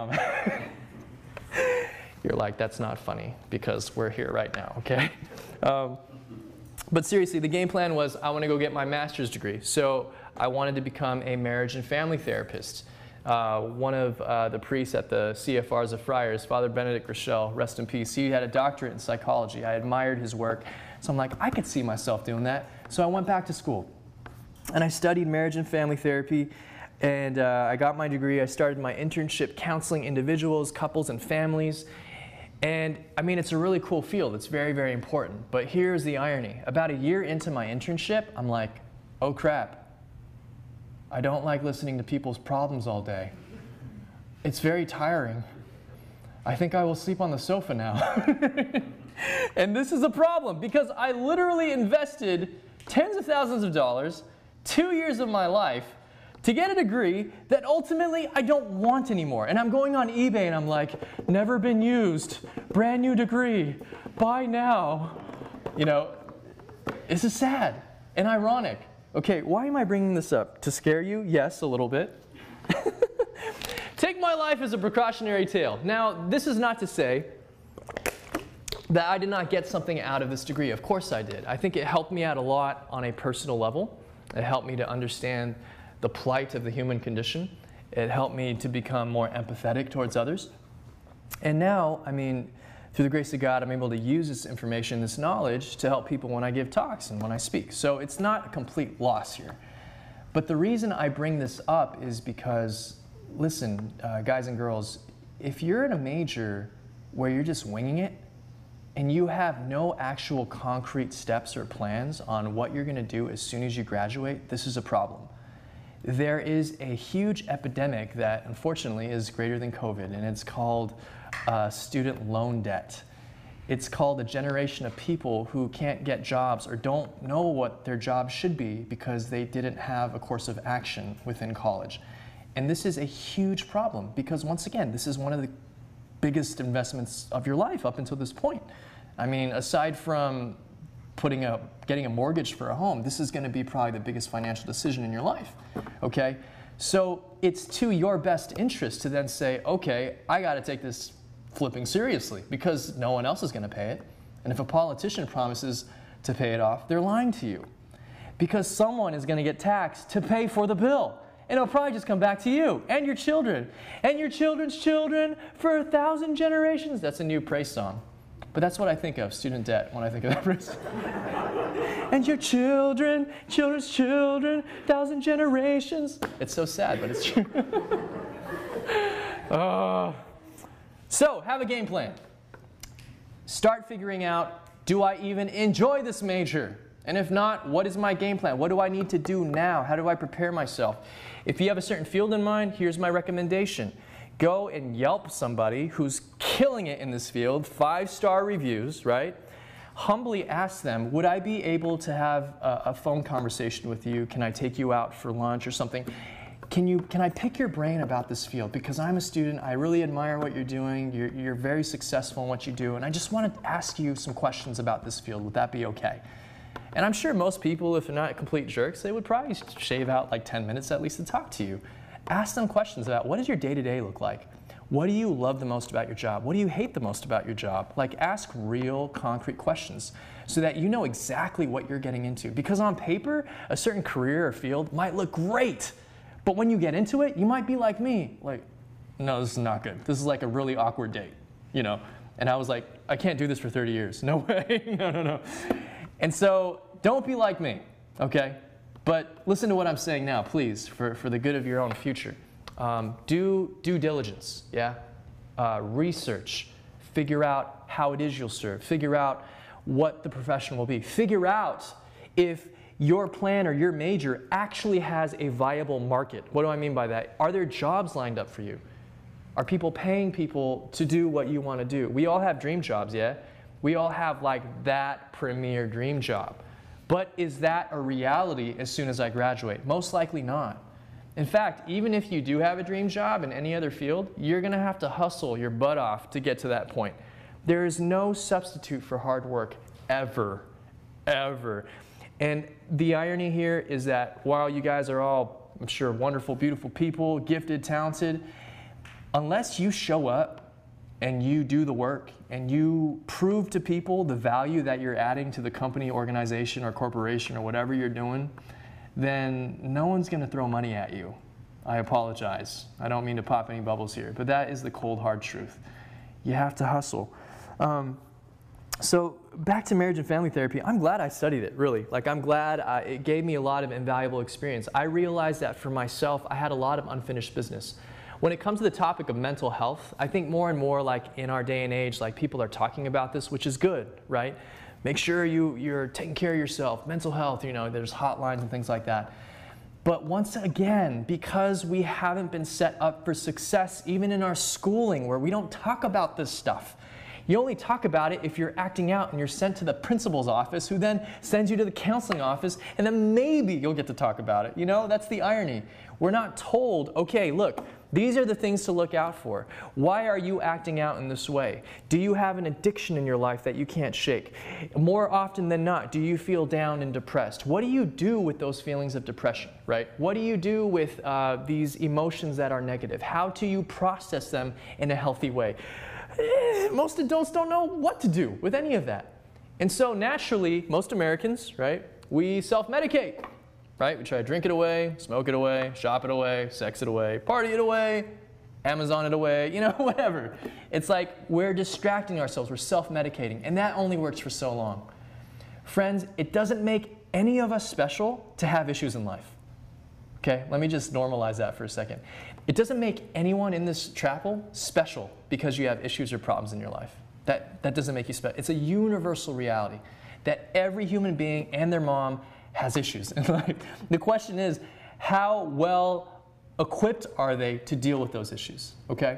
you're like, that's not funny because we're here right now, okay? But seriously, the game plan was I want to go get my master's degree. So I wanted to become a marriage and family therapist. One of the priests at the CFRs of Friars, Father Benedict Rochelle, rest in peace, he had a doctorate in psychology. I admired his work. So I'm like, I could see myself doing that. So I went back to school. And I studied marriage and family therapy. And I got my degree. I started my internship counseling individuals, couples, and families. And I mean, it's a really cool field. It's very, very important. But here's the irony. About a year into my internship, I'm like, oh crap. I don't like listening to people's problems all day. It's very tiring. I think I will sleep on the sofa now. And this is a problem because I literally invested tens of thousands of dollars, 2 years of my life, to get a degree that ultimately I don't want anymore. And I'm going on eBay and I'm like, never been used, brand new degree, buy now. You know, this is sad and ironic. Okay, why am I bringing this up? To scare you? Yes, a little bit. Take my life as a precautionary tale. Now, this is not to say that I did not get something out of this degree. Of course I did. I think it helped me out a lot on a personal level. It helped me to understand the plight of the human condition. It helped me to become more empathetic towards others. And now, I mean, through the grace of God, I'm able to use this information, this knowledge, to help people when I give talks and when I speak. So it's not a complete loss here. But the reason I bring this up is because, listen, guys and girls, if you're in a major where you're just winging it, and you have no actual concrete steps or plans on what you're going to do as soon as you graduate, this is a problem. There is a huge epidemic that unfortunately is greater than COVID, and it's called student loan debt. It's called a generation of people who can't get jobs or don't know what their job should be because they didn't have a course of action within college. And this is a huge problem because, once again, this is one of the biggest investments of your life up until this point. I mean, aside from getting a mortgage for a home, this is going to be probably the biggest financial decision in your life, okay? So it's to your best interest to then say, okay, I got to take this flipping seriously because no one else is going to pay it. And if a politician promises to pay it off, they're lying to you because someone is going to get taxed to pay for the bill. And it'll probably just come back to you and your children and your children's children for 1,000 generations. That's a new praise song. But that's what I think of, student debt, when I think of that praise song. And your children, children's children, 1,000 generations. It's so sad, but it's true. So, have a game plan. Start figuring out, do I even enjoy this major? And if not, what is my game plan? What do I need to do now? How do I prepare myself? If you have a certain field in mind, here's my recommendation. Go and Yelp somebody who's killing it in this field, 5-star reviews, right? Humbly ask them, would I be able to have a phone conversation with you? Can I take you out for lunch or something? Can I pick your brain about this field? Because I'm a student, I really admire what you're doing, you're very successful in what you do, and I just want to ask you some questions about this field. Would that be okay? And I'm sure most people, if they're not complete jerks, they would probably shave out like 10 minutes at least to talk to you. Ask them questions about, what does your day-to-day look like? What do you love the most about your job? What do you hate the most about your job? Like, ask real, concrete questions so that you know exactly what you're getting into. Because on paper, a certain career or field might look great, but when you get into it, you might be like me, like, no, this is not good. This is like a really awkward date, you know? And I was like, I can't do this for 30 years. No way, no. And so, don't be like me, okay? But listen to what I'm saying now, please, for the good of your own future. Do due diligence, yeah? Research, figure out how it is you'll serve, figure out what the profession will be, figure out if your plan or your major actually has a viable market. What do I mean by that? Are there jobs lined up for you? Are people paying people to do what you want to do? We all have dream jobs, yeah? We all have like that premier dream job. But is that a reality as soon as I graduate? Most likely not. In fact, even if you do have a dream job in any other field, you're going to have to hustle your butt off to get to that point. There is no substitute for hard work, ever, ever. And the irony here is that while you guys are all, I'm sure, wonderful, beautiful people, gifted, talented, unless you show up and you do the work and you prove to people the value that you're adding to the company, organization, or corporation, or whatever you're doing, then no one's going to throw money at you. I apologize. I don't mean to pop any bubbles here, but that is the cold, hard truth. You have to hustle. So back to marriage and family therapy, I'm glad I studied it, really. Like, I'm glad it gave me a lot of invaluable experience. I realized that for myself, I had a lot of unfinished business. When it comes to the topic of mental health, I think more and more, like in our day and age, like people are talking about this, which is good, right? Make sure you're taking care of yourself, mental health, you know, there's hotlines and things like that. But once again, because we haven't been set up for success, even in our schooling where we don't talk about this stuff. You only talk about it if you're acting out and you're sent to the principal's office, who then sends you to the counseling office, and then maybe you'll get to talk about it. You know, that's the irony. We're not told, okay, look, these are the things to look out for. Why are you acting out in this way? Do you have an addiction in your life that you can't shake? More often than not, do you feel down and depressed? What do you do with those feelings of depression, right? What do you do with these emotions that are negative? How do you process them in a healthy way? Most adults don't know what to do with any of that. And so naturally, most Americans, right, we self-medicate. Right? We try to drink it away, smoke it away, shop it away, sex it away, party it away, Amazon it away, you know, whatever. It's like we're distracting ourselves, we're self-medicating, and that only works for so long. Friends, it doesn't make any of us special to have issues in life. Okay, let me just normalize that for a second. It doesn't make anyone in this chapel special because you have issues or problems in your life. That doesn't make you special. It's a universal reality that every human being and their mom has issues. And like, the question is, how well equipped are they to deal with those issues, okay?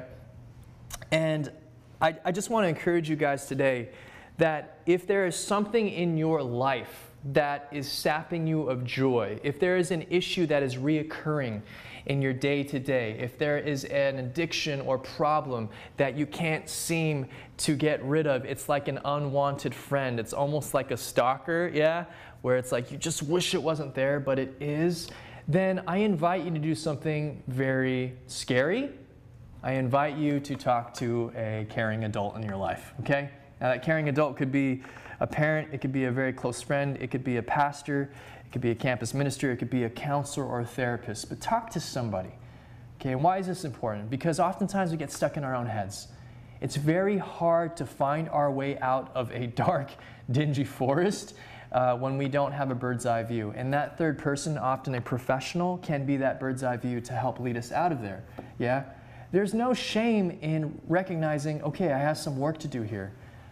And I just want to encourage you guys today that if there is something in your life that is sapping you of joy, if there is an issue that is reoccurring in your day-to-day, if there is an addiction or problem that you can't seem to get rid of, it's like an unwanted friend. It's almost like a stalker, yeah? Where it's like you just wish it wasn't there, but it is. Then I invite you to do something very scary. I invite you to talk to a caring adult in your life, okay? Now that caring adult could be a parent, it could be a very close friend, it could be a pastor, it could be a campus minister, it could be a counselor or a therapist, but talk to somebody. Okay, and why is this important? Because oftentimes we get stuck in our own heads. It's very hard to find our way out of a dark, dingy forest when we don't have a bird's eye view. And that third person, often a professional, can be that bird's eye view to help lead us out of there. Yeah? There's no shame in recognizing, okay, I have some work to do here.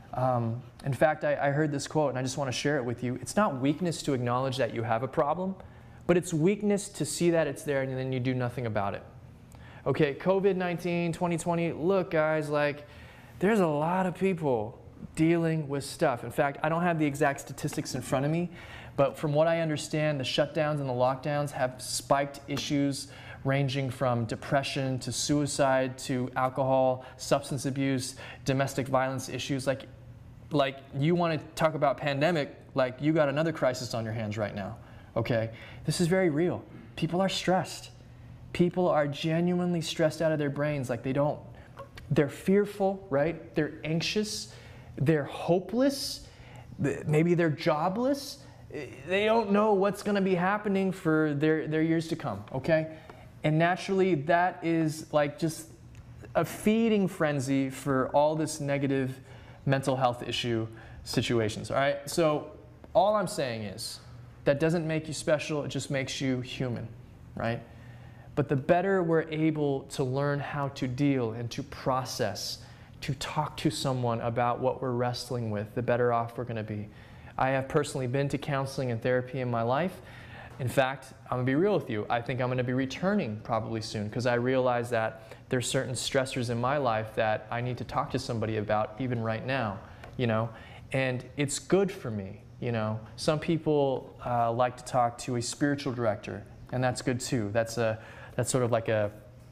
In fact, I heard this quote, and I just want to share it with you. It's not weakness to acknowledge that you have a problem, but it's weakness to see that it's there and then you do nothing about it. Okay, COVID-19, 2020, look guys, like there's a lot of people dealing with stuff. In fact, I don't have the exact statistics in front of me, but from what I understand, the shutdowns and the lockdowns have spiked issues ranging from depression to suicide to alcohol, substance abuse, domestic violence issues. Like you want to talk about pandemic, like you got another crisis on your hands right now, okay? This is very real. People are stressed. People are genuinely stressed out of their brains. Like they're fearful, right? They're anxious. They're hopeless. Maybe they're jobless. They don't know what's going to be happening for their years to come, okay? And naturally, that is like just a feeding frenzy for all this negative mental health issue situations, all right? So all I'm saying is that doesn't make you special, it just makes you human, right? But the better we're able to learn how to deal and to process, to talk to someone about what we're wrestling with, the better off we're going to be. I have personally been to counseling and therapy in my life. In fact, I'm going to be real with you. I think I'm going to be returning probably soon because I realize that there's certain stressors in my life that I need to talk to somebody about even right now, you know, and it's good for me, you know. Some people like to talk to a spiritual director, and that's good too. That's sort of like a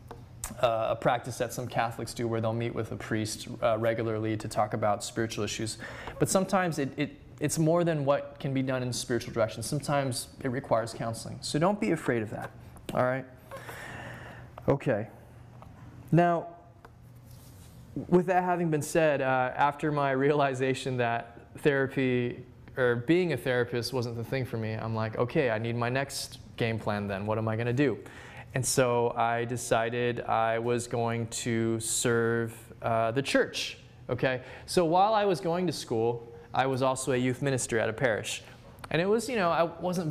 practice that some Catholics do where they'll meet with a priest regularly to talk about spiritual issues. But sometimes it's more than what can be done in spiritual direction. Sometimes it requires counseling. So don't be afraid of that, all right? Okay. Now, with that having been said, after my realization that therapy or being a therapist wasn't the thing for me, I'm like, okay, I need my next game plan then. What am I going to do? And so I decided I was going to serve the church, okay? So while I was going to school, I was also a youth minister at a parish. And it was, you know, I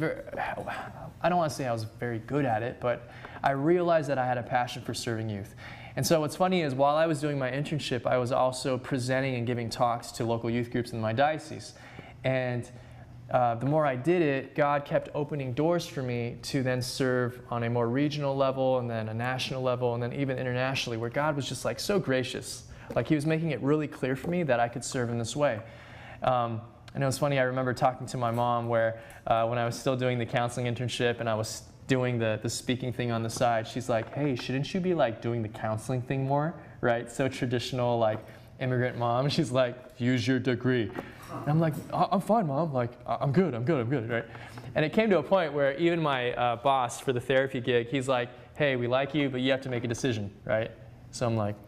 don't want to say I was very good at it, but I realized that I had a passion for serving youth. And so what's funny is while I was doing my internship, I was also presenting and giving talks to local youth groups in my diocese. And the more I did it, God kept opening doors for me to then serve on a more regional level and then a national level and then even internationally, where God was just like so gracious. Like he was making it really clear for me that I could serve in this way. And it was funny, I remember talking to my mom where when I was still doing the counseling internship and I was doing the speaking thing on the side, she's like, hey, shouldn't you be like doing the counseling thing more, right? So traditional like immigrant mom. She's like, use your degree. And I'm like, I'm fine, Mom. Like, I'm good, right? And it came to a point where even my boss for the therapy gig, he's like, hey, we like you, but you have to make a decision, right? So I'm like,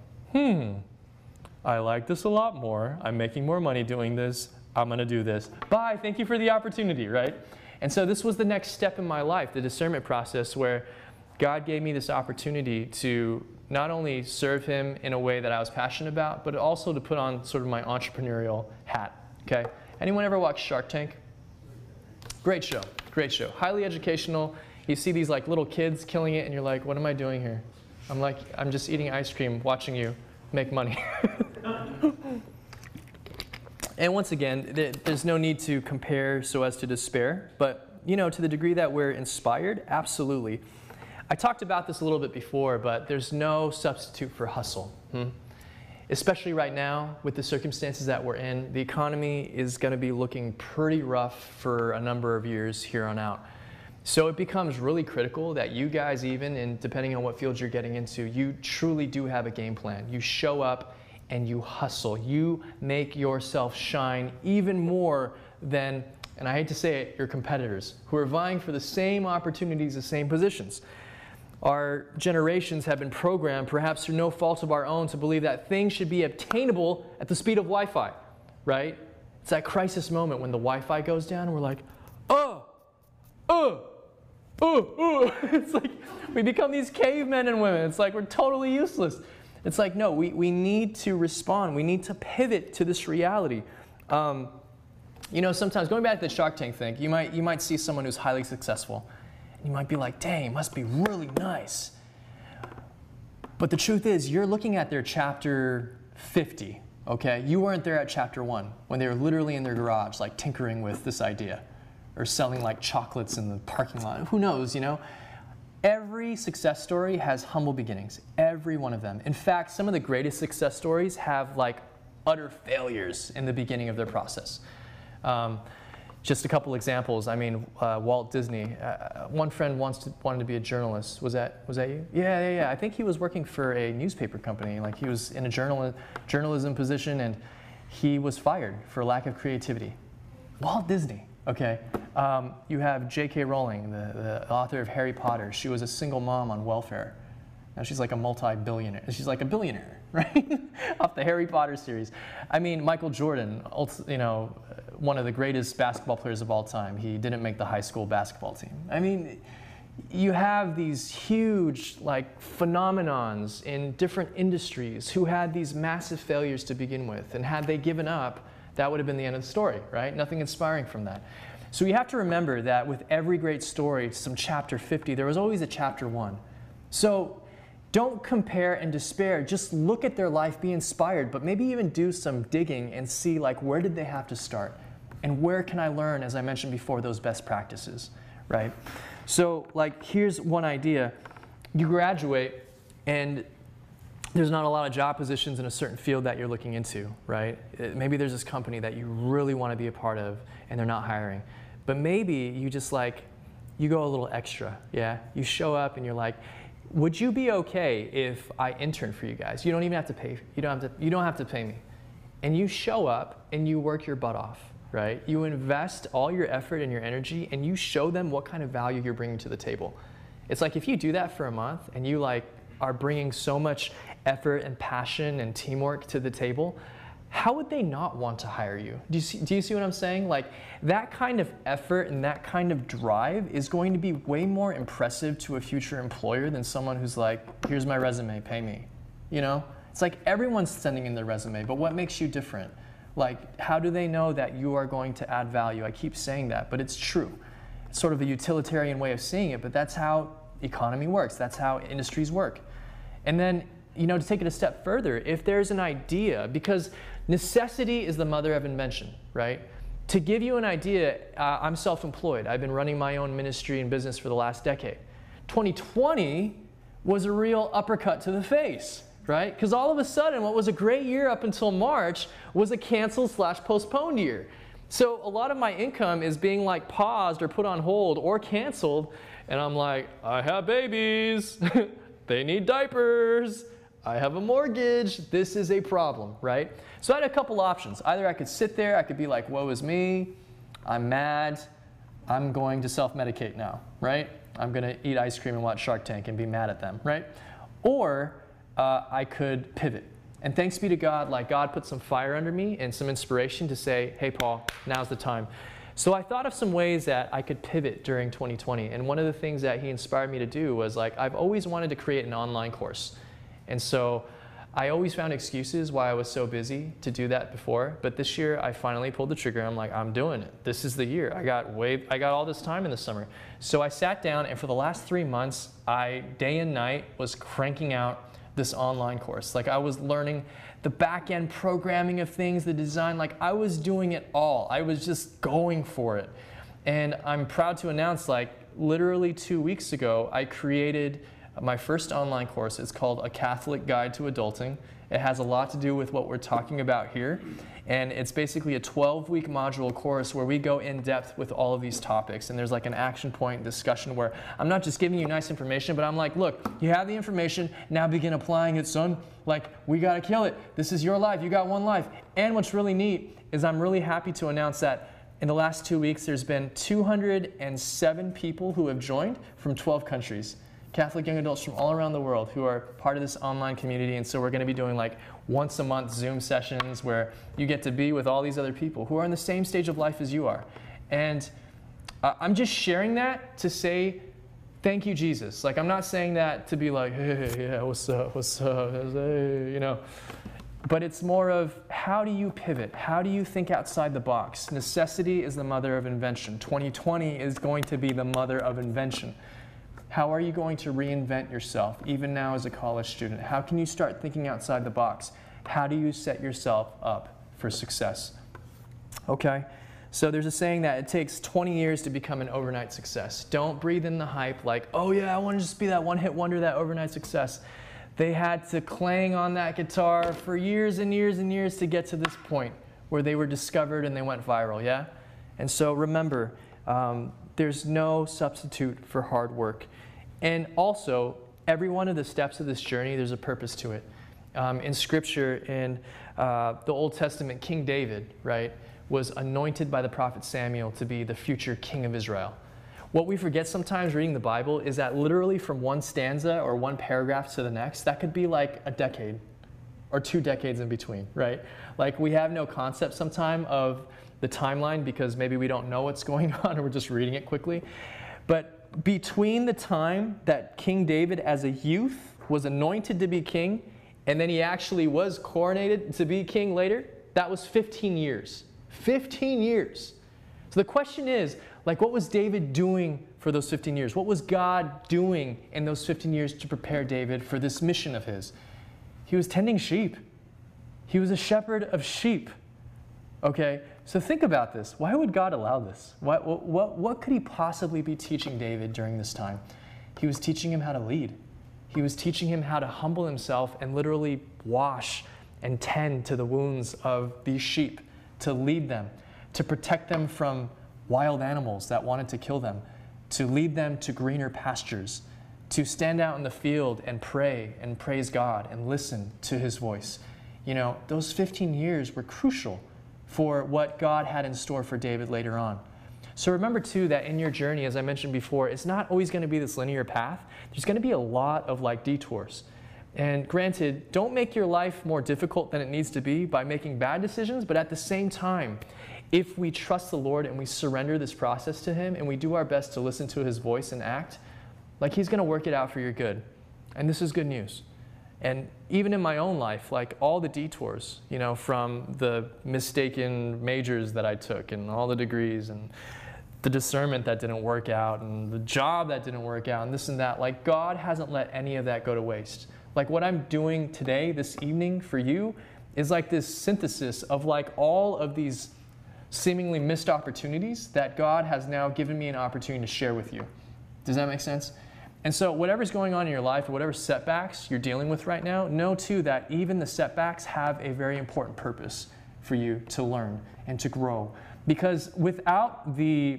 I like this a lot more. I'm making more money doing this. I'm going to do this. Bye. Thank you for the opportunity, right? And so this was the next step in my life, the discernment process, where God gave me this opportunity to not only serve him in a way that I was passionate about, but also to put on sort of my entrepreneurial hat. Okay? Anyone ever watch Shark Tank? Great show. Great show. Highly educational. You see these like little kids killing it and you're like, what am I doing here? I'm like, I'm just eating ice cream watching you make money. And once again, there's no need to compare so as to despair, but to the degree that we're inspired, absolutely. I talked about this a little bit before, but there's no substitute for hustle. Especially right now, with the circumstances that we're in, the economy is going to be looking pretty rough for a number of years here on out. So it becomes really critical that you guys, even, and depending on what field you're getting into, you truly do have a game plan. You show up and you hustle. You make yourself shine even more than, and I hate to say it, your competitors who are vying for the same opportunities, the same positions. Our generations have been programmed, perhaps through no fault of our own, to believe that things should be obtainable at the speed of Wi-Fi, right? It's that crisis moment when the Wi-Fi goes down and we're like, It's like we become these cavemen and women. It's like we're totally useless. It's like, no, we need to respond. We need to pivot to this reality. Sometimes, going back to the Shark Tank thing, you might see someone who's highly successful. You might be like, dang, it must be really nice. But the truth is, you're looking at their chapter 50, okay? You weren't there at chapter 1 when they were literally in their garage, like tinkering with this idea or selling like chocolates in the parking lot. Who knows, Every success story has humble beginnings, every one of them. In fact, some of the greatest success stories have like utter failures in the beginning of their process. Just a couple examples. I mean, Walt Disney. One friend wanted to be a journalist. Was that you? Yeah. I think he was working for a newspaper company. Like he was in a journalism position, and he was fired for lack of creativity. Walt Disney. Okay. You have J.K. Rowling, the author of Harry Potter. She was a single mom on welfare. Now she's like a multi-billionaire. She's like a billionaire, right? Off the Harry Potter series. I mean, Michael Jordan, one of the greatest basketball players of all time. He didn't make the high school basketball team. I mean, you have these huge phenomenons in different industries who had these massive failures to begin with. And had they given up, that would have been the end of the story, right? Nothing inspiring from that. So you have to remember that with every great story, some chapter 50, there was always a chapter 1. So don't compare and despair. Just look at their life, be inspired, but maybe even do some digging and see where did they have to start? And where can I learn, as I mentioned before, those best practices, right? So here's one idea. You graduate and there's not a lot of job positions in a certain field that you're looking into, right? Maybe there's this company that you really want to be a part of and they're not hiring. But maybe you just you go a little extra, yeah? You show up and you're like, would you be okay if I intern for you guys? You don't even have to pay. You don't have to pay me. And you show up and you work your butt off, right? You invest all your effort and your energy and you show them what kind of value you're bringing to the table. It's like if you do that for a month and you are bringing so much effort and passion and teamwork to the table, how would they not want to hire you? Do you see what I'm saying? That kind of effort and that kind of drive is going to be way more impressive to a future employer than someone who's here's my resume, pay me. It's everyone's sending in their resume, but what makes you different? How do they know that you are going to add value? I keep saying that, but it's true. It's sort of a utilitarian way of seeing it, but that's how economy works. That's how industries work. And then, to take it a step further, if there's an idea, because necessity is the mother of invention, right? To give you an idea, I'm self-employed. I've been running my own ministry and business for the last decade. 2020 was a real uppercut to the face, right? Because all of a sudden, what was a great year up until March was a canceled/postponed year. So a lot of my income is being paused or put on hold or canceled, and I'm like, I have babies, they need diapers, I have a mortgage, this is a problem, right? So I had a couple options. Either I could sit there, I could be like, woe is me, I'm mad, I'm going to self-medicate now, right? I'm gonna eat ice cream and watch Shark Tank and be mad at them, right? Or I could pivot. And thanks be to God, God put some fire under me and some inspiration to say, hey Paul, now's the time. So I thought of some ways that I could pivot during 2020. And one of the things that he inspired me to do was I've always wanted to create an online course. And so I always found excuses why I was so busy to do that before. But this year I finally pulled the trigger. I'm I'm doing it. This is the year. I got all this time in the summer. So I sat down and for the last 3 months, I day and night was cranking out this online course. Like I was learning the back-end programming of things, the design, like I was doing it all. I was just going for it. And I'm proud to announce, like literally 2 weeks ago, I created my first online course. It's called A Catholic Guide to Adulting. It has a lot to do with what we're talking about here. And it's basically a 12-week module course where we go in depth with all of these topics. And there's like an action point discussion where I'm not just giving you nice information, but I'm like, look, you have the information, now begin applying it, son. Like, we gotta kill it. This is your life, you got one life. And what's really neat is I'm really happy to announce that in the last 2 weeks, there's been 207 people who have joined from 12 countries. Catholic young adults from all around the world who are part of this online community. And so we're going to be doing like once a month Zoom sessions where you get to be with all these other people who are in the same stage of life as you are. And I'm just sharing that to say, thank you, Jesus. Like, I'm not saying that to be like, hey, yeah, what's up, hey, you know. But it's more of, how do you pivot? How do you think outside the box? Necessity is the mother of invention. 2020 is going to be the mother of invention. How are you going to reinvent yourself, even now as a college student? How can you start thinking outside the box? How do you set yourself up for success? Okay, so there's a saying that it takes 20 years to become an overnight success. Don't breathe in the hype like, oh yeah, I want to just be that one-hit wonder, that overnight success. They had to clang on that guitar for years and years and years to get to this point where they were discovered and they went viral, yeah? And so remember, there's no substitute for hard work. And also, every one of the steps of this journey, there's a purpose to it. In Scripture, in the Old Testament, King David, right, was anointed by the prophet Samuel to be the future king of Israel. What we forget sometimes reading the Bible is that literally from one stanza or one paragraph to the next, that could be like a decade or 2 decades in between, right? Like, we have no concept sometime of the timeline because maybe we don't know what's going on or we're just reading it quickly. But between the time that King David as a youth was anointed to be king and then he actually was coronated to be king later, that was 15 years. 15 years. So the question is, like, what was David doing for those 15 years? What was God doing in those 15 years to prepare David for this mission of his? He was tending sheep. He was a shepherd of sheep. Okay, so think about this. Why would God allow this? What could he possibly be teaching David during this time? He was teaching him how to lead. He was teaching him how to humble himself and literally wash and tend to the wounds of these sheep, to lead them, to protect them from wild animals that wanted to kill them, to lead them to greener pastures, to stand out in the field and pray and praise God and listen to his voice. You know, those 15 years were crucial for what God had in store for David later on. So remember too that in your journey, as I mentioned before, it's not always going to be this linear path. There's going to be a lot of like detours. And granted, don't make your life more difficult than it needs to be by making bad decisions, but at the same time, if we trust the Lord and we surrender this process to him and we do our best to listen to his voice and act, like, he's going to work it out for your good. And this is good news. And even in my own life, like all the detours, you know, from the mistaken majors that I took and all the degrees and the discernment that didn't work out and the job that didn't work out and this and that, like, God hasn't let any of that go to waste. Like, what I'm doing today, this evening for you, is like this synthesis of like all of these seemingly missed opportunities that God has now given me an opportunity to share with you. Does that make sense? And so whatever's going on in your life or whatever setbacks you're dealing with right now, know too that even the setbacks have a very important purpose for you to learn and to grow. Because without the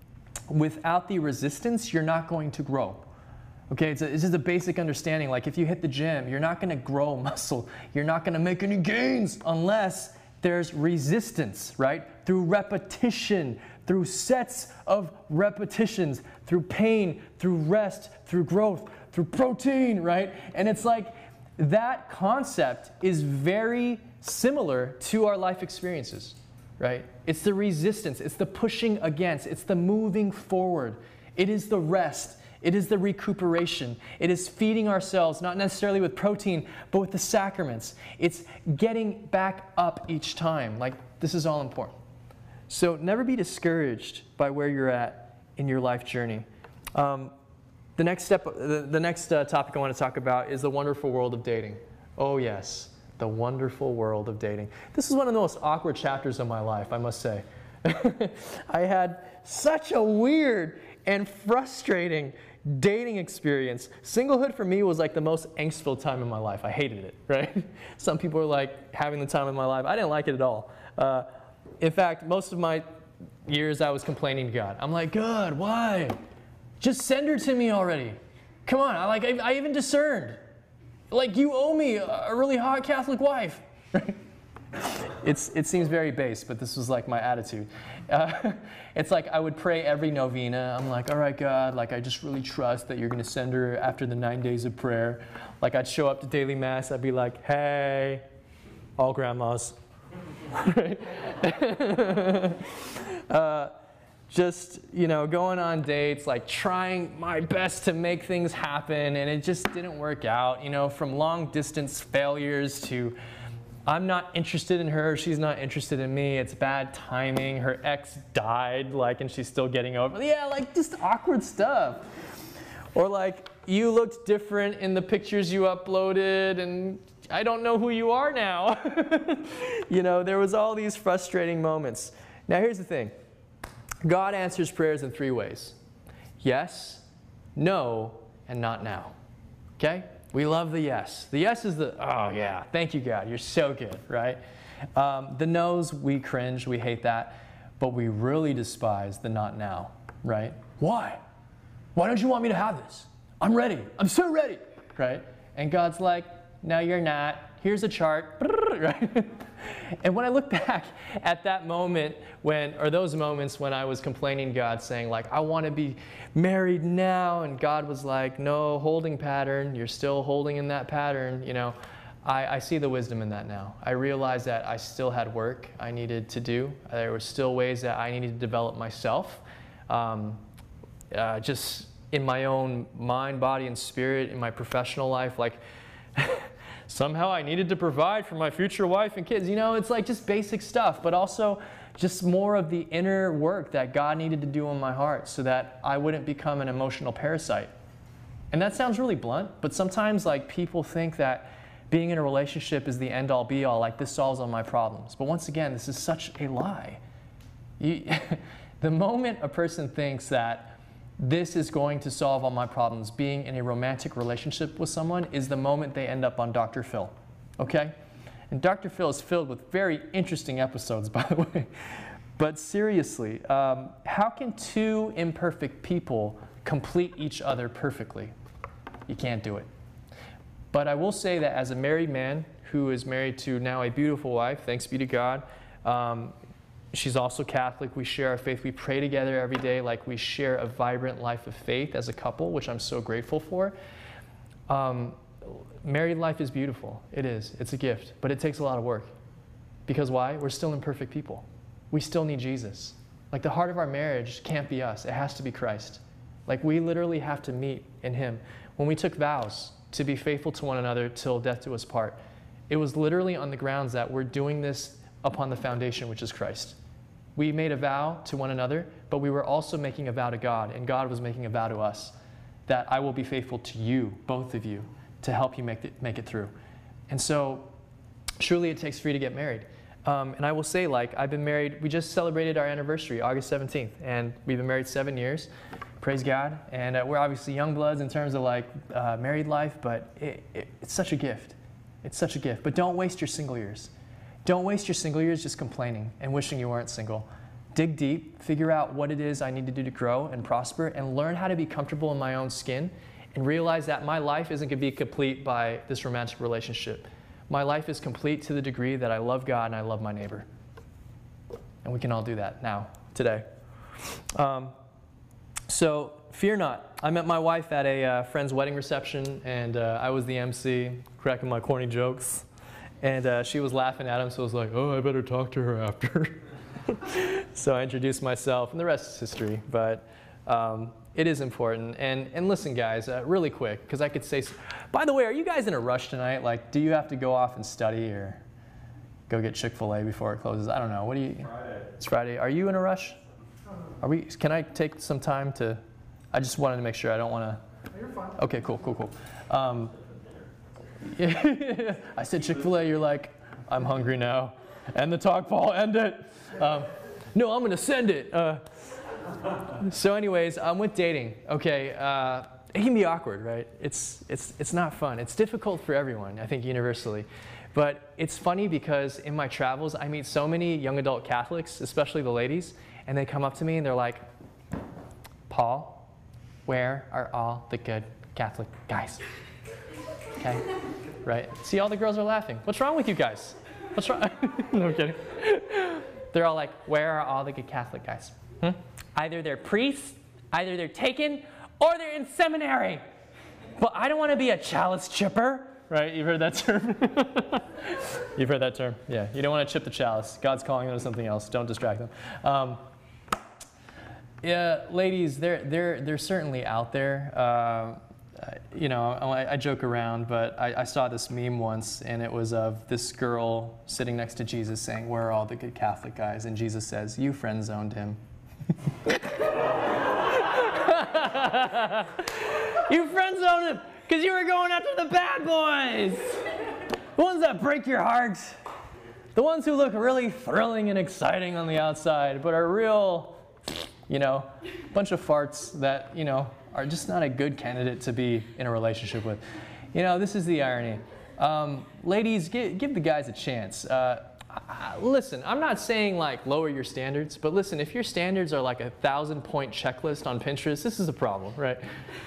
resistance, you're not going to grow. Okay, it's just a basic understanding. Like, if you hit the gym, you're not going to grow muscle. You're not going to make any gains unless there's resistance, right? Through repetition, through sets of repetitions, through pain, through rest, through growth, through protein, right? And it's like that concept is very similar to our life experiences, right? It's the resistance, it's the pushing against, it's the moving forward, it is the rest, it is the recuperation, it is feeding ourselves, not necessarily with protein, but with the sacraments. It's getting back up each time. Like, this is all important. So never be discouraged by where you're at in your life journey. The next topic I want to talk about is the wonderful world of dating. Oh yes, the wonderful world of dating. This is one of the most awkward chapters of my life, I must say. I had such a weird and frustrating dating experience. Singlehood for me was like the most angst-filled time in my life. I hated it, right? Some people are like having the time of my life. I didn't like it at all. In fact, most of my years I was complaining to God. I'm like, God, why? Just send her to me already. Come on, I even discerned. Like, you owe me a really hot Catholic wife. It seems very base, but this was like my attitude. It's like I would pray every novena. I'm like, all right, God, like I just really trust that you're going to send her after the 9 days of prayer. Like I'd show up to daily mass. I'd be like, hey, all grandmas. Just, going on dates, like trying my best to make things happen, and it just didn't work out. From long distance failures to I'm not interested in her, she's not interested in me, it's bad timing, her ex died, and she's still getting over it. Yeah, just awkward stuff. Or you looked different in the pictures you uploaded, and I don't know who you are now. There was all these frustrating moments. Now here's the thing. God answers prayers in 3 ways. Yes, no, and not now. Okay? We love the yes. The yes is oh yeah, thank you God, you're so good, right? The no's, we cringe, we hate that, but we really despise the not now, right? Why? Why don't you want me to have this? I'm ready, I'm so ready, right? And God's like, no, you're not. Here's a chart, right? And when I look back at that moment those moments when I was complaining to God saying I want to be married now, and God was like, no, holding pattern, you're still holding in that pattern, I see the wisdom in that now. I realized that I still had work I needed to do. There were still ways that I needed to develop myself, just in my own mind, body, and spirit, in my professional life, somehow I needed to provide for my future wife and kids. It's just basic stuff, but also just more of the inner work that God needed to do in my heart so that I wouldn't become an emotional parasite. And that sounds really blunt, but sometimes people think that being in a relationship is the end-all be-all, this solves all my problems. But once again, this is such a lie. The moment a person thinks that this is going to solve all my problems, being in a romantic relationship with someone, is the moment they end up on Dr. Phil, okay? And Dr. Phil is filled with very interesting episodes, by the way. But seriously, how can 2 imperfect people complete each other perfectly? You can't do it. But I will say that as a married man who is married to now a beautiful wife, thanks be to God, she's also Catholic. We share our faith. We pray together every day. We share a vibrant life of faith as a couple, which I'm so grateful for. Married life is beautiful. It is. It's a gift. But it takes a lot of work. Because why? We're still imperfect people. We still need Jesus. The heart of our marriage can't be us. It has to be Christ. We literally have to meet in Him. When we took vows to be faithful to one another till death do us part, it was literally on the grounds that we're doing this upon the foundation, which is Christ. We made a vow to one another, but we were also making a vow to God, and God was making a vow to us that I will be faithful to you, both of you, to help you make it through. And so, truly it takes 3 to get married. And I will say, I've been married, we just celebrated our anniversary, August 17th, and we've been married 7 years, praise God. And we're obviously young bloods in terms of married life, but it's such a gift. It's such a gift. But don't waste your single years. Don't waste your single years just complaining and wishing you weren't single. Dig deep, figure out what it is I need to do to grow and prosper, and learn how to be comfortable in my own skin, and realize that my life isn't going to be complete by this romantic relationship. My life is complete to the degree that I love God and I love my neighbor. And we can all do that now, today. So fear not. I met my wife at a friend's wedding reception, and I was the MC, cracking my corny jokes. And she was laughing at him, so I was like, oh, I better talk to her after. So I introduced myself, and the rest is history. But it is important. And listen, guys, really quick, because I could say, by the way, are you guys in a rush tonight? Do you have to go off and study or go get Chick-fil-A before it closes? I don't know. What do you? Friday. It's Friday. Are you in a rush? Can I take some time to? I just wanted to make sure. I don't want to You're fine. Okay, cool. I said Chick-fil-A, you're like, I'm hungry now. End the talk, Paul, end it. No, I'm gonna send it. So anyways, with dating, okay, it can be awkward, right? It's not fun. It's difficult for everyone, I think universally. But it's funny because in my travels, I meet so many young adult Catholics, especially the ladies, and they come up to me and they're like, Paul, where are all the good Catholic guys? Okay, right? See, all the girls are laughing. What's wrong with you guys? What's wrong? No, I'm kidding. They're all like, where are all the good Catholic guys? Either they're priests, either they're taken, or they're in seminary. But I don't want to be a chalice chipper. Right? You've heard that term? You've heard that term? Yeah. You don't want to chip the chalice. God's calling them to something else. Don't distract them. Yeah, ladies, they're certainly out there. You know, I joke around, but I saw this meme once, and it was of this girl sitting next to Jesus saying, where are all the good Catholic guys? And Jesus says, you friend-zoned him. You friend-zoned him because you were going after the bad boys. The ones that break your heart. The ones who look really thrilling and exciting on the outside, but are real, you know, bunch of farts that, you know, are just not a good candidate to be in a relationship with. You know, this is the irony. Ladies, give the guys a chance. Listen, I'm not saying like lower your standards, but listen, if your standards are like a 1,000-point checklist on Pinterest, this is a problem, right?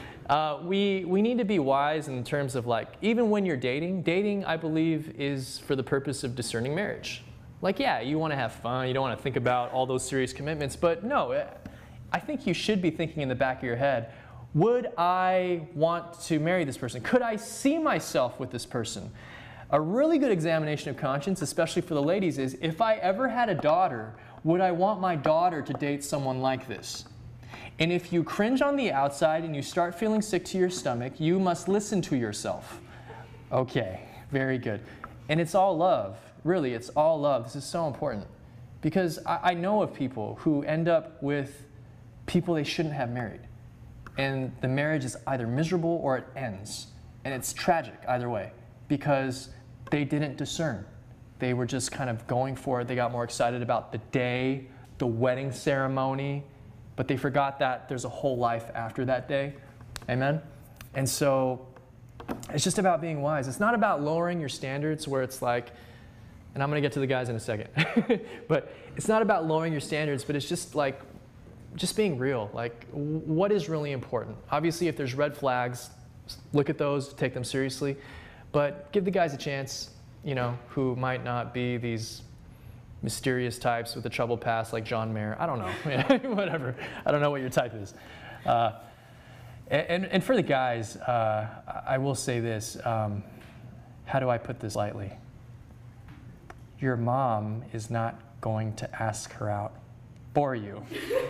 We need to be wise in terms of like, even when you're dating, I believe is for the purpose of discerning marriage. Like, yeah, you want to have fun, you don't want to think about all those serious commitments, but no, I think you should be thinking in the back of your head, would I want to marry this person? Could I see myself with this person? A really good examination of conscience, especially for the ladies, is if I ever had a daughter, would I want my daughter to date someone like this? And if you cringe on the outside and you start feeling sick to your stomach, you must listen to yourself. Okay, very good. And it's all love. Really, it's all love. This is so important. Because I know of people who end up with people they shouldn't have married. And the marriage is either miserable or it ends. And it's tragic either way. Because they didn't discern. They were just kind of going for it. They got more excited about the day, the wedding ceremony, but they forgot that there's a whole life after that day. Amen? And so it's just about being wise. It's not about lowering your standards where it's like, and I'm going to get to the guys in a second, but it's not about lowering your standards, but it's just like, just being real. Like, what is really important? Obviously, if there's red flags, look at those, take them seriously. But give the guys a chance, you know, who might not be these mysterious types with a troubled past like John Mayer. I don't know. Whatever. I don't know what your type is. And for the guys, I will say this. How do I put this lightly? Your mom is not going to ask her out for you.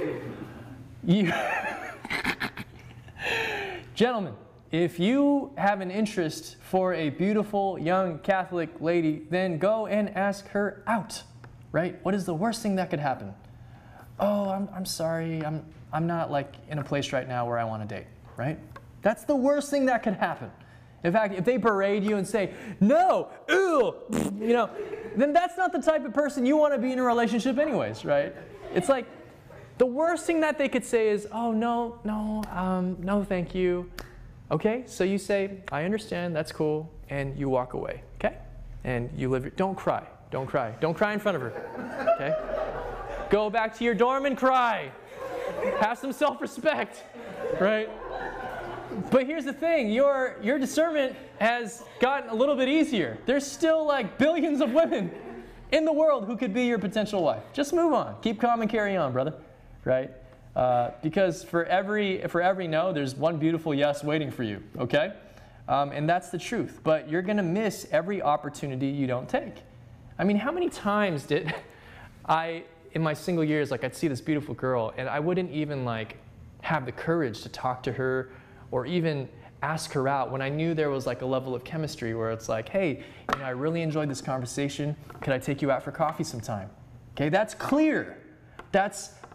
Gentlemen, if you have an interest for a beautiful young Catholic lady, then go and ask her out, right? What is the worst thing that could happen? Oh, I'm sorry, I'm not like in a place right now where I want to date, right? That's the worst thing that could happen. In fact, if they berate you and say, no, ew, you know, then that's not the type of person you want to be in a relationship anyways, right? It's like, the worst thing that they could say is, oh, no, thank you. Okay, so you say, I understand, that's cool, and you walk away, okay? And you live, don't cry in front of her, okay? Go back to your dorm and cry. Have some self-respect, right? But here's the thing, your discernment has gotten a little bit easier. There's still like billions of women in the world who could be your potential wife. Just move on, keep calm and carry on, brother, right? Because for every no, there's one beautiful yes waiting for you, okay? And that's the truth. But you're going to miss every opportunity you don't take. I mean, how many times did I, in my single years, like I'd see this beautiful girl and I wouldn't even like have the courage to talk to her or even ask her out when I knew there was like a level of chemistry where it's like, hey, you know, I really enjoyed this conversation. Could I take you out for coffee sometime? Okay, that's clear. That's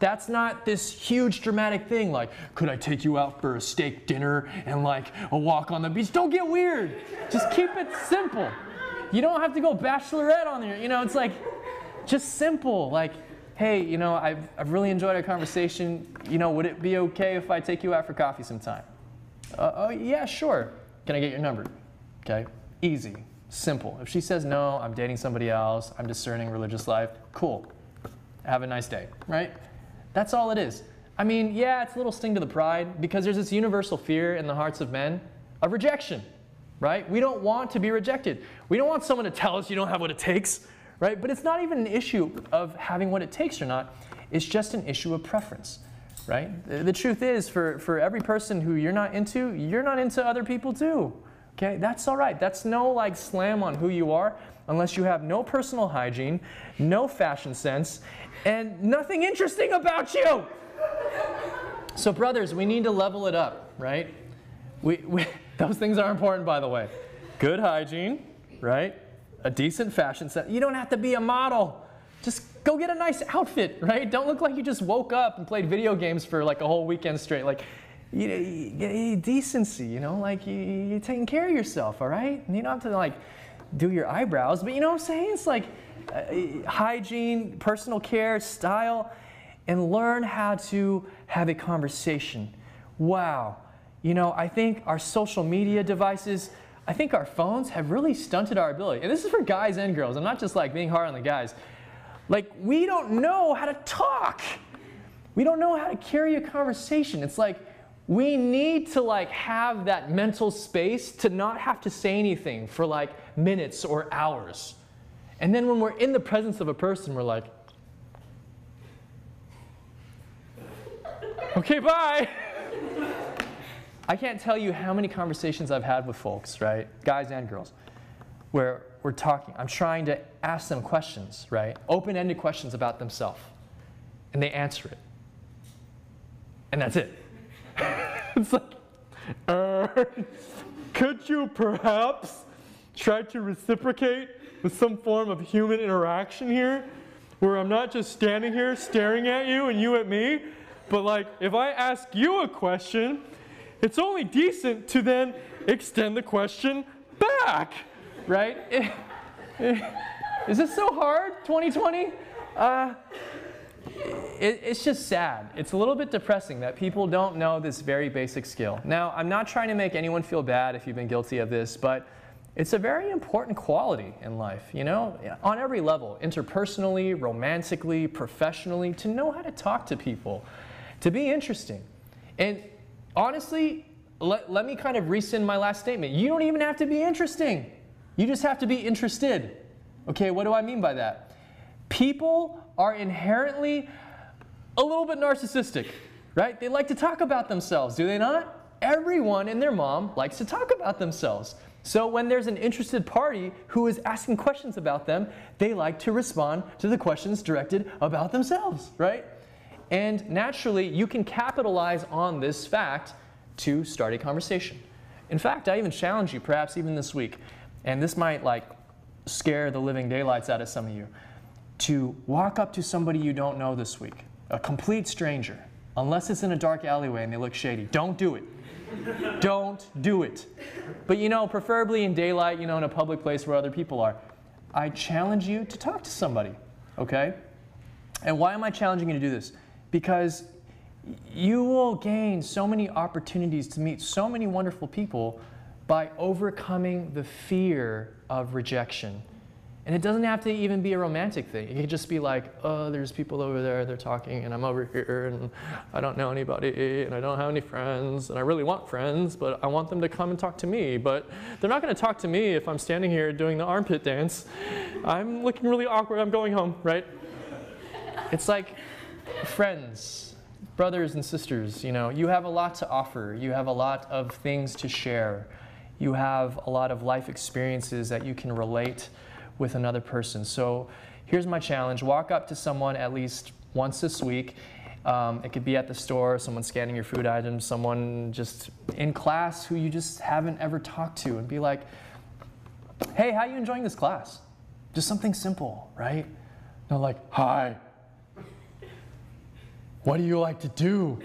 That's not this huge dramatic thing like, could I take you out for a steak dinner and like a walk on the beach? Don't get weird. Just keep it simple. You don't have to go bachelorette on there. It's like just simple. Like, hey, I've really enjoyed our conversation. Would it be okay if I take you out for coffee sometime? Oh, yeah, sure. Can I get your number? Okay, easy, simple. If she says no, I'm dating somebody else, I'm discerning religious life, cool. Have a nice day, right? That's all it is. I mean, yeah, it's a little sting to the pride because there's this universal fear in the hearts of men of rejection, right? We don't want to be rejected. We don't want someone to tell us you don't have what it takes, right? But it's not even an issue of having what it takes or not. It's just an issue of preference, right? The truth is, for every person who you're not into other people too. Okay, that's all right. That's no like slam on who you are unless you have no personal hygiene, no fashion sense, and nothing interesting about you. So brothers, we need to level it up, right? Those things are important, by the way. Good hygiene, right? A decent fashion sense. You don't have to be a model. Just go get a nice outfit, right? Don't look like you just woke up and played video games for like a whole weekend straight. Like, decency, like you're taking care of yourself, all right? And you don't have to like do your eyebrows, but you know what I'm saying? It's like hygiene, personal care, style, and learn how to have a conversation. Wow. I think our social media devices, I think our phones have really stunted our ability. And this is for guys and girls. I'm not just like being hard on the guys. Like, we don't know how to talk. We don't know how to carry a conversation. It's like, we need to like have that mental space to not have to say anything for like minutes or hours. And then when we're in the presence of a person, we're like, okay, bye. I can't tell you how many conversations I've had with folks, right, guys and girls, where we're talking. I'm trying to ask them questions, right, open-ended questions about themselves, and they answer it. And that's it. It's like, could you perhaps try to reciprocate with some form of human interaction here, where I'm not just standing here staring at you and you at me, but like if I ask you a question, it's only decent to then extend the question back, right? Is this so hard, 2020? It's just sad. It's a little bit depressing that people don't know this very basic skill. Now, I'm not trying to make anyone feel bad if you've been guilty of this, but it's a very important quality in life, on every level, interpersonally, romantically, professionally, to know how to talk to people, to be interesting. And honestly, let me kind of rescind my last statement. You don't even have to be interesting. You just have to be interested. Okay, what do I mean by that? People are inherently a little bit narcissistic, right? They like to talk about themselves, do they not? Everyone and their mom likes to talk about themselves. So when there's an interested party who is asking questions about them, they like to respond to the questions directed about themselves, right? And naturally, you can capitalize on this fact to start a conversation. In fact, I even challenge you, perhaps even this week, and this might like scare the living daylights out of some of you, to walk up to somebody you don't know this week, a complete stranger, unless it's in a dark alleyway and they look shady. Don't do it. Don't do it. But preferably in daylight, in a public place where other people are. I challenge you to talk to somebody, okay? And why am I challenging you to do this? Because you will gain so many opportunities to meet so many wonderful people by overcoming the fear of rejection. And it doesn't have to even be a romantic thing. It could just be like, oh, there's people over there, they're talking, and I'm over here, and I don't know anybody, and I don't have any friends, and I really want friends, but I want them to come and talk to me. But they're not going to talk to me if I'm standing here doing the armpit dance. I'm looking really awkward, I'm going home, right? It's like friends, brothers and sisters, you have a lot to offer. You have a lot of things to share. You have a lot of life experiences that you can relate with another person. So here's my challenge. Walk up to someone at least once this week. It could be at the store, someone scanning your food items, someone just in class who you just haven't ever talked to, and be like, hey, how are you enjoying this class? Just something simple, right? Not like, hi. What do you like to do?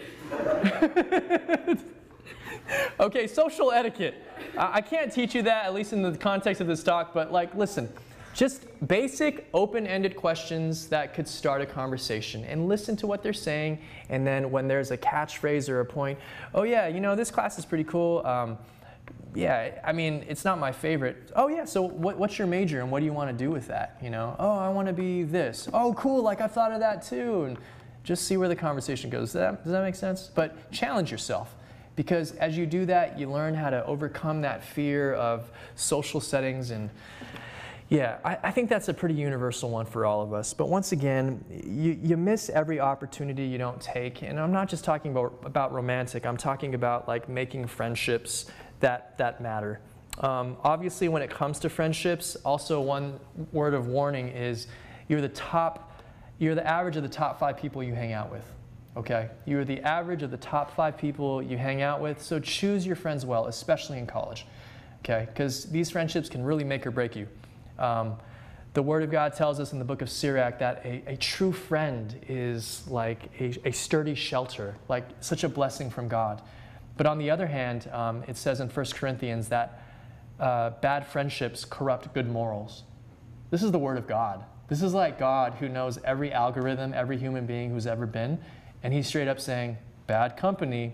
Okay, social etiquette. I can't teach you that, at least in the context of this talk, but like, listen, just basic open-ended questions that could start a conversation, and listen to what they're saying, and then when there's a catchphrase or a point, oh yeah, you know, this class is pretty cool. Yeah, I mean, it's not my favorite. Oh yeah, so what's your major and what do you want to do with that? You know, oh, I want to be this. Oh, cool, like I've thought of that too. And just see where the conversation goes. Does that make sense? But challenge yourself, because as you do that, you learn how to overcome that fear of social settings. And yeah, I think that's a pretty universal one for all of us. But once again, you miss every opportunity you don't take. And I'm not just talking about romantic. I'm talking about like making friendships that matter. Obviously, when it comes to friendships, also one word of warning is you're the average of the top 5 people you hang out with. Okay? You're the average of the top 5 people you hang out with. So choose your friends well, especially in college. Okay? Because these friendships can really make or break you. The Word of God tells us in the book of Sirach that a true friend is like a sturdy shelter, like such a blessing from God. But on the other hand, it says in 1 Corinthians that bad friendships corrupt good morals. This is the Word of God. This is like God who knows every algorithm, every human being who's ever been, and he's straight up saying bad company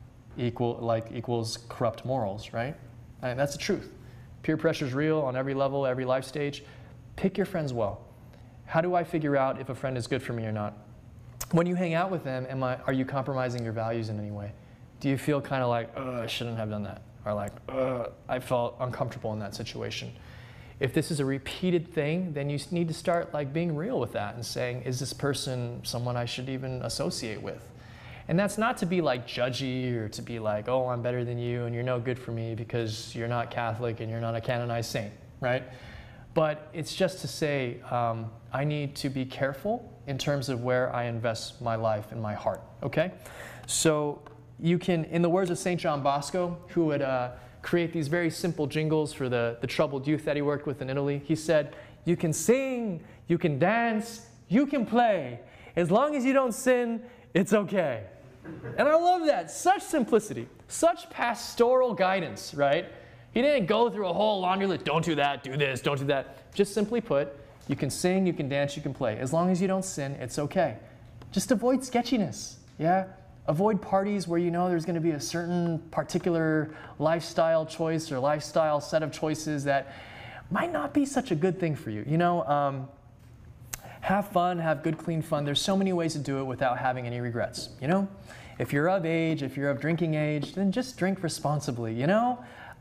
equals corrupt morals, right? I mean, that's the truth. Peer pressure is real on every level, every life stage. Pick your friends well. How do I figure out if a friend is good for me or not? When you hang out with them, are you compromising your values in any way? Do you feel kind of like, I shouldn't have done that? Or like, I felt uncomfortable in that situation? If this is a repeated thing, then you need to start like being real with that and saying, is this person someone I should even associate with? And that's not to be like judgy or to be like, oh, I'm better than you and you're no good for me because you're not Catholic and you're not a canonized saint, right? But it's just to say, I need to be careful in terms of where I invest my life and my heart, okay? So you can, in the words of St. John Bosco, who would create these very simple jingles for the troubled youth that he worked with in Italy, he said, you can sing, you can dance, you can play. As long as you don't sin, it's okay. And I love that. Such simplicity, such pastoral guidance, right? He didn't go through a whole laundry list, don't do that, do this, don't do that. Just simply put, you can sing, you can dance, you can play. As long as you don't sin, it's okay. Just avoid sketchiness, yeah? Avoid parties where you know there's going to be a certain particular lifestyle choice or lifestyle set of choices that might not be such a good thing for you. You know, have fun, have good, clean fun. There's so many ways to do it without having any regrets, you know? If you're of age, if you're of drinking age, then just drink responsibly, you know?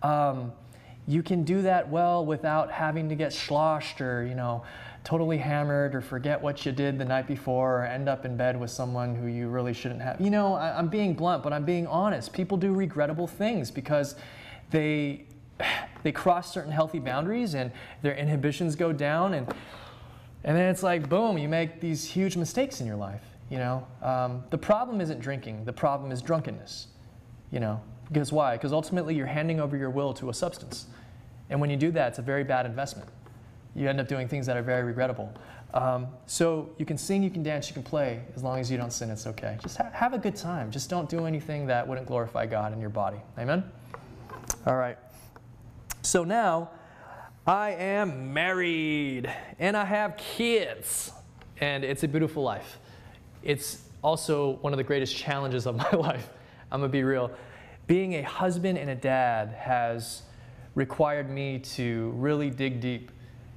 You can do that well without having to get sloshed or, you know, totally hammered or forget what you did the night before or end up in bed with someone who you really shouldn't have. You know, I'm being blunt, but I'm being honest. People do regrettable things because they cross certain healthy boundaries and their inhibitions go down, and then it's like, boom, you make these huge mistakes in your life, you know. The problem isn't drinking. The problem is drunkenness, you know. Because why? Because ultimately you're handing over your will to a substance. And when you do that, it's a very bad investment. You end up doing things that are very regrettable. So you can sing, you can dance, you can play. As long as you don't sin, it's okay. Just have a good time. Just don't do anything that wouldn't glorify God in your body. Amen? All right. So now, I am married, and I have kids. And it's a beautiful life. It's also one of the greatest challenges of my life. I'm going to be real. Being a husband and a dad has required me to really dig deep.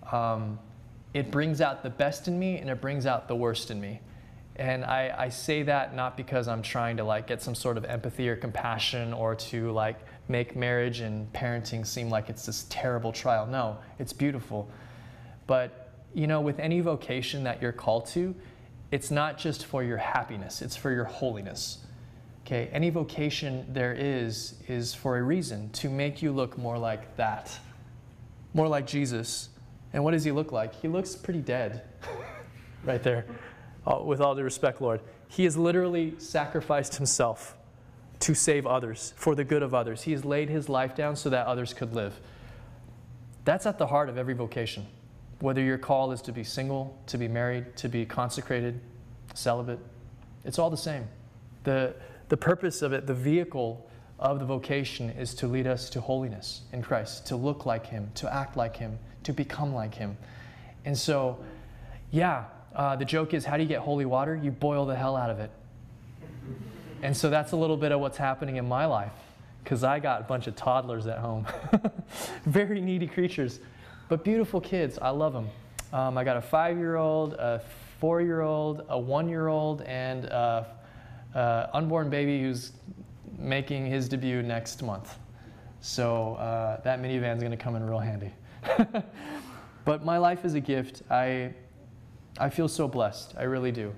It brings out the best in me and it brings out the worst in me. And I say that not because I'm trying to like get some sort of empathy or compassion or to like make marriage and parenting seem like it's this terrible trial. No, it's beautiful. But you know, with any vocation that you're called to, it's not just for your happiness, it's for your holiness. Okay, any vocation there is for a reason, to make you look more like that, more like Jesus. And what does he look like? He looks pretty dead, right there. With all due respect, Lord. He has literally sacrificed himself to save others, for the good of others. He has laid his life down so that others could live. That's at the heart of every vocation. Whether your call is to be single, to be married, to be consecrated, celibate, It's all the same. The purpose of it, the vehicle of the vocation, is to lead us to holiness in Christ, to look like Him, to act like Him, to become like Him. And so, the joke is, how do you get holy water? You boil the hell out of it. And so that's a little bit of what's happening in my life, because I got a bunch of toddlers at home. Very needy creatures, but beautiful kids. I love them. I got a 5-year-old, a 4-year-old, a 1-year-old, and an unborn baby who's making his debut next month. So that minivan's going to come in real handy. But my life is a gift. I feel so blessed. I really do.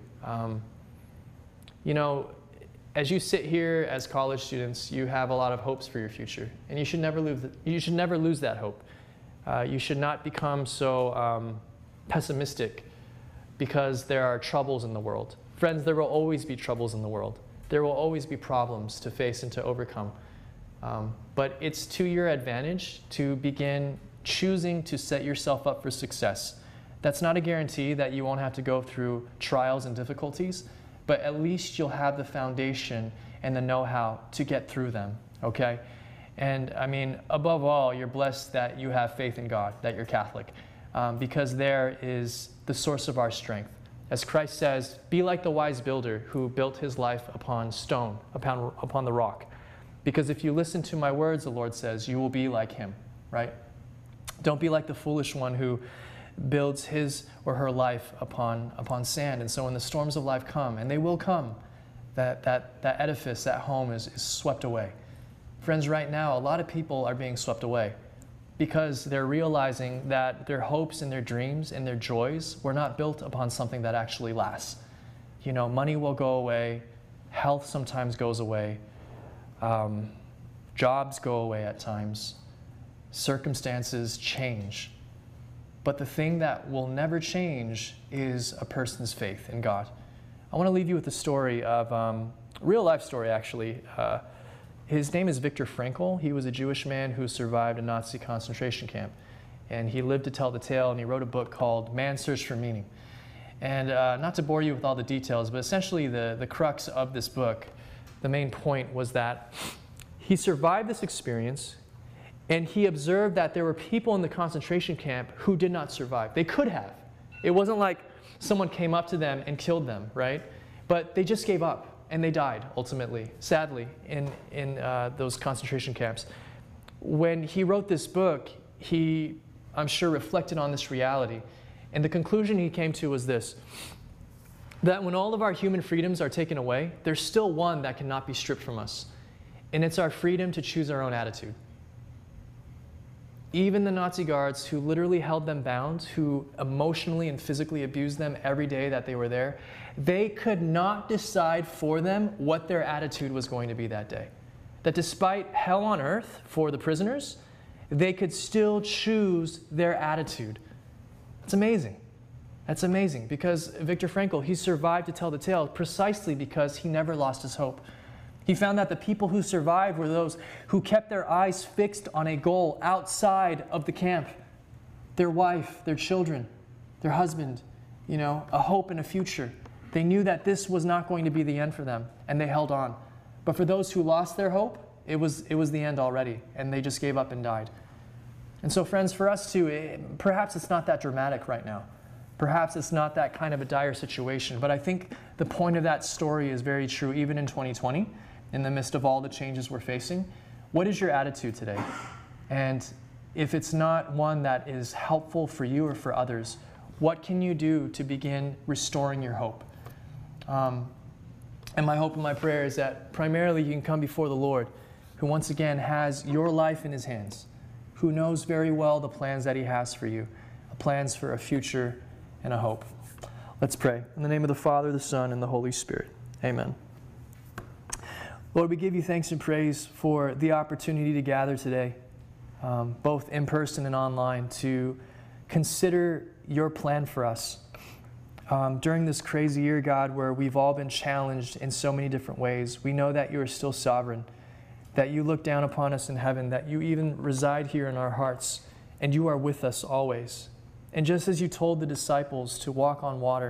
As you sit here as college students, you have a lot of hopes for your future, and you should never lose that hope. You should not become so pessimistic because there are troubles in the world. Friends, there will always be troubles in the world. There will always be problems to face and to overcome. But it's to your advantage to begin choosing to set yourself up for success. That's not a guarantee that you won't have to go through trials and difficulties, but at least you'll have the foundation and the know-how to get through them, okay? And I mean, above all, you're blessed that you have faith in God, that you're Catholic, because there is the source of our strength. As Christ says, be like the wise builder who built his life upon stone, upon the rock. Because if you listen to my words, the Lord says, you will be like him, right? Don't be like the foolish one who builds his or her life upon sand. And so when the storms of life come, and they will come, that edifice, that home is swept away. Friends, right now, a lot of people are being swept away because they're realizing that their hopes and their dreams and their joys were not built upon something that actually lasts. You know, money will go away, health sometimes goes away, jobs go away at times, circumstances change. But the thing that will never change is a person's faith in God. I want to leave you with a story of, a real life story actually. His name is Viktor Frankl. He was a Jewish man who survived a Nazi concentration camp. And he lived to tell the tale, and he wrote a book called Man's Search for Meaning. And not to bore you with all the details, but essentially the crux of this book, the main point was that he survived this experience, and he observed that there were people in the concentration camp who did not survive. They could have. It wasn't like someone came up to them and killed them, right? But they just gave up, and they died, ultimately, sadly, in those concentration camps. When he wrote this book, he, I'm sure, reflected on this reality. And the conclusion he came to was this: that when all of our human freedoms are taken away, there's still one that cannot be stripped from us. And it's our freedom to choose our own attitude. Even the Nazi guards who literally held them bound, who emotionally and physically abused them every day that they were there, they could not decide for them what their attitude was going to be that day. That despite hell on earth for the prisoners, they could still choose their attitude. It's amazing. That's amazing, because Viktor Frankl, he survived to tell the tale precisely because he never lost his hope. He found that the people who survived were those who kept their eyes fixed on a goal outside of the camp. Their wife, their children, their husband, you know, a hope and a future. They knew that this was not going to be the end for them, and they held on. But for those who lost their hope, it was the end already, and they just gave up and died. And so, friends, for us too, perhaps it's not that dramatic right now. Perhaps it's not that kind of a dire situation, but I think the point of that story is very true even in 2020, in the midst of all the changes we're facing. What is your attitude today? And if it's not one that is helpful for you or for others, what can you do to begin restoring your hope? And my hope and my prayer is that primarily you can come before the Lord, who once again has your life in his hands, who knows very well the plans that he has for you, plans for a future and a hope. Let's pray. In the name of the Father, the Son, and the Holy Spirit. Amen. Lord, we give you thanks and praise for the opportunity to gather today, both in person and online, to consider your plan for us. During this crazy year, God, where we've all been challenged in so many different ways, we know that you are still sovereign, that you look down upon us in heaven, that you even reside here in our hearts, and you are with us always. And just as you told the disciples to walk on water,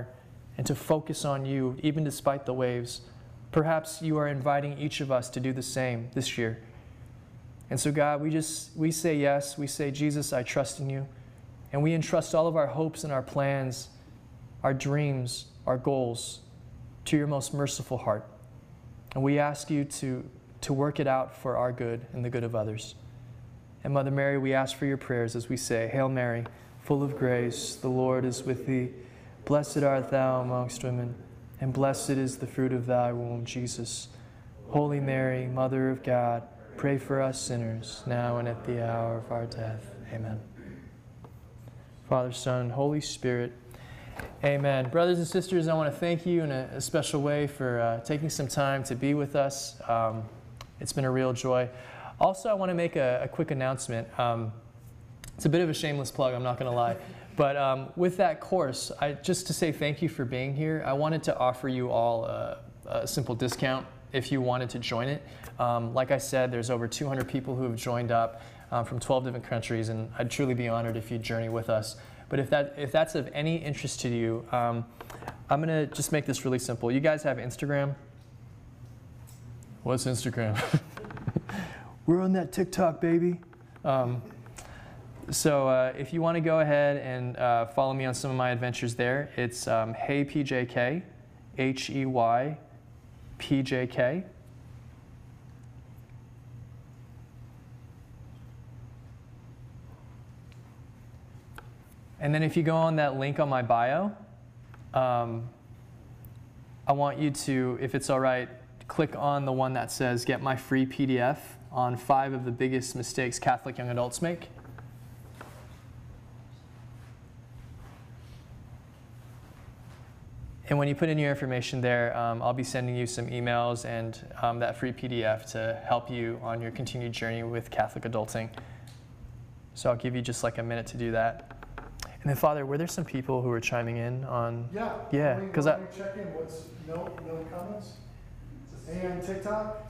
and to focus on you, even despite the waves. Perhaps you are inviting each of us to do the same this year. And so God, we say yes. We say, Jesus, I trust in you. And we entrust all of our hopes and our plans, our dreams, our goals to your most merciful heart. And we ask you to work it out for our good and the good of others. And Mother Mary, we ask for your prayers as we say, Hail Mary, full of grace, the Lord is with thee. Blessed art thou amongst women, and blessed is the fruit of thy womb, Jesus. Holy Mary, Mother of God, pray for us sinners, now and at the hour of our death. Amen. Father, Son, Holy Spirit, amen. Brothers and sisters, I want to thank you in a special way for taking some time to be with us. It's been a real joy. Also, I want to make a quick announcement. It's a bit of a shameless plug, I'm not going to lie. But with that course, just to say thank you for being here, I wanted to offer you all a simple discount if you wanted to join it. Like I said, there's over 200 people who have joined up from 12 different countries, and I'd truly be honored if you journey with us. But if that's of any interest to you, I'm going to just make this really simple. You guys have Instagram? What's Instagram? We're on that TikTok, baby. So if you want to go ahead and follow me on some of my adventures there, it's HeyPJK, HeyPJK. And then if you go on that link on my bio, I want you to, if it's all right, click on the one that says get my free PDF on 5 of the biggest mistakes Catholic young adults make. And when you put in your information there, I'll be sending you some emails and that free PDF to help you on your continued journey with Catholic adulting. So I'll give you just like a minute to do that. And then, Father, were there some people who were chiming in on? Yeah. Because check in. What's no comments? Any on TikTok?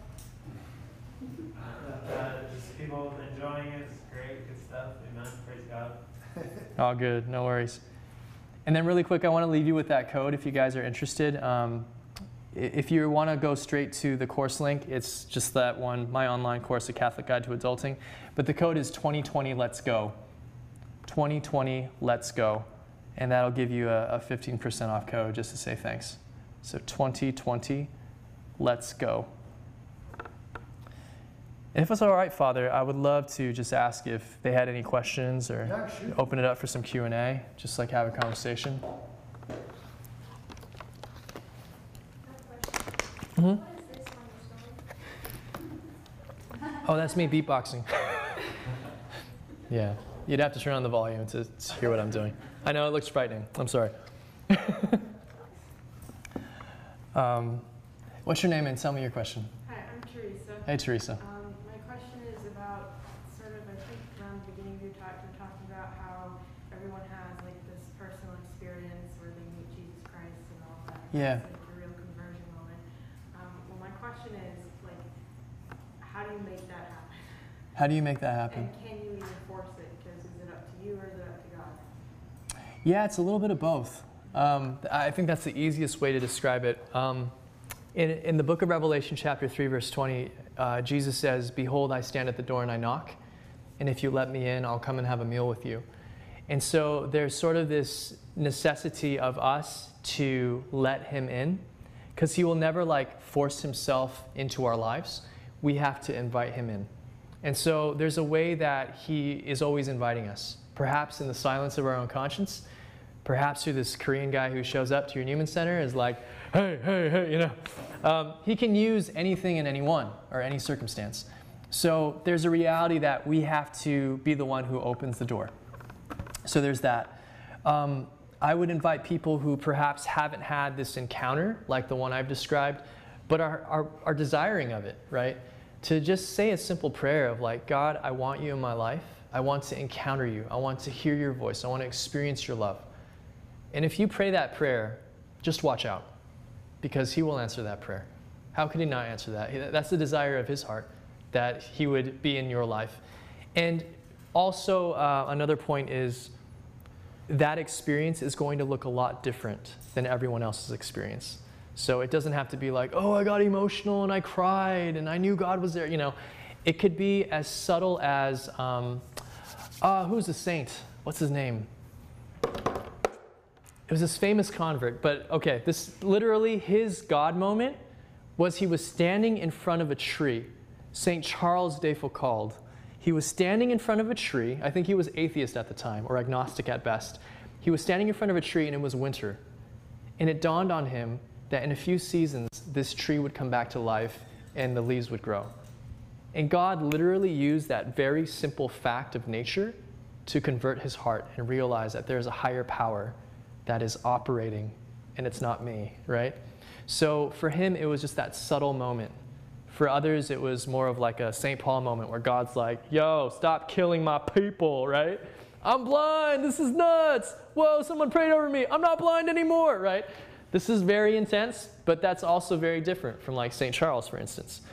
Just people enjoying it. It's great, good stuff. Amen. Praise God. All good. No worries. And then really quick, I want to leave you with that code if you guys are interested. If you want to go straight to the course link, it's just that one, my online course, A Catholic Guide to Adulting. But the code is 2020 Let's Go. 2020 Let's Go. And that'll give you a 15% off code just to say thanks. So 2020 Let's Go. And if it's all right, Father, I would love to just ask if they had any questions or open it up for some Q&A, just like have a conversation. Mm-hmm. Oh, that's me beatboxing. Yeah, you'd have to turn on the volume to hear what I'm doing. I know it looks frightening. I'm sorry. What's your name and tell me your question? Hi, I'm Teresa. Hey, Teresa. My question is about sort of, I think around the beginning of your talk, you're talking about how everyone has like this personal experience where they meet Jesus Christ and all that. Yeah. It's like a real conversion moment. Well, my question is, like, how do you make that happen? How do you make that happen? And can you even force it? Because is it up to you or is it up to God? Yeah, it's a little bit of both. I think that's the easiest way to describe it. In the book of Revelation, chapter 3, verse 20, Jesus says, "Behold, I stand at the door and I knock, and if you let me in, I'll come and have a meal with you." And so there's sort of this necessity of us to let him in, because he will never like force himself into our lives. We have to invite him in. And so there's a way that he is always inviting us, perhaps in the silence of our own conscience, perhaps through this Korean guy who shows up to your Newman Center is like, hey, you know. He can use anything and anyone or any circumstance. So there's a reality that we have to be the one who opens the door. So there's that. I would invite people who perhaps haven't had this encounter like the one I've described, but are desiring of it, right? To just say a simple prayer of like, God, I want you in my life. I want to encounter you. I want to hear your voice. I want to experience your love. And if you pray that prayer, just watch out, because he will answer that prayer. How could he not answer that? That's the desire of his heart, that he would be in your life. And also another point is that experience is going to look a lot different than everyone else's experience. So it doesn't have to be like, oh, I got emotional and I cried and I knew God was there. You know, it could be as subtle as, who's the saint? What's his name? It was this famous convert, but okay, this literally his God moment was he was standing in front of a tree. St. Charles de Foucauld. He was standing in front of a tree. I think he was atheist at the time, or agnostic at best. He was standing in front of a tree and it was winter. And it dawned on him that in a few seasons, this tree would come back to life and the leaves would grow. And God literally used that very simple fact of nature to convert his heart and realize that there's a higher power that is operating and it's not me, right? So for him, it was just that subtle moment. For others, it was more of like a St. Paul moment where God's like, yo, stop killing my people, right? I'm blind, this is nuts. Whoa, someone prayed over me. I'm not blind anymore, right? This is very intense, but that's also very different from like St. Charles, for instance.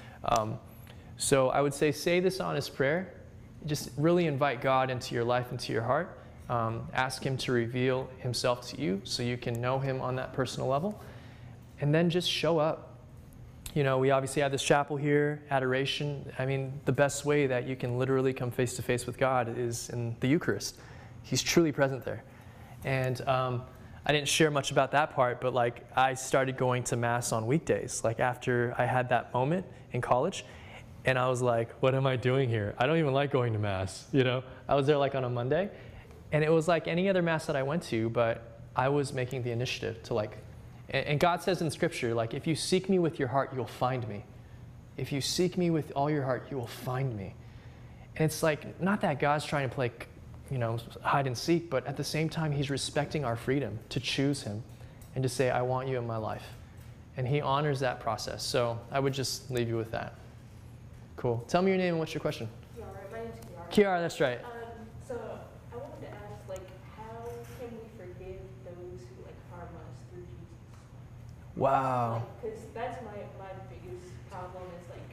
So I would say this honest prayer. Just really invite God into your life, into your heart. Ask him to reveal himself to you so you can know him on that personal level. And then just show up. You know, we obviously have this chapel here, adoration. I mean, the best way that you can literally come face to face with God is in the Eucharist. He's truly present there. And I didn't share much about that part, but like I started going to Mass on weekdays, like after I had that moment in college. And I was like, what am I doing here? I don't even like going to Mass, you know? I was there like on a Monday. And it was like any other Mass that I went to, but I was making the initiative to like, and God says in Scripture, like, if you seek me with your heart, you'll find me. If you seek me with all your heart, you will find me. And it's like, not that God's trying to play, you know, hide and seek, but at the same time, he's respecting our freedom to choose him and to say, I want you in my life. And he honors that process. So I would just leave you with that. Cool. Tell me your name and what's your question? Kiara, my name's Kiara. Kiara, that's right. So I wanted to ask, like, how can we forgive those who like harm us through Jesus? Wow. Because that's my biggest problem is like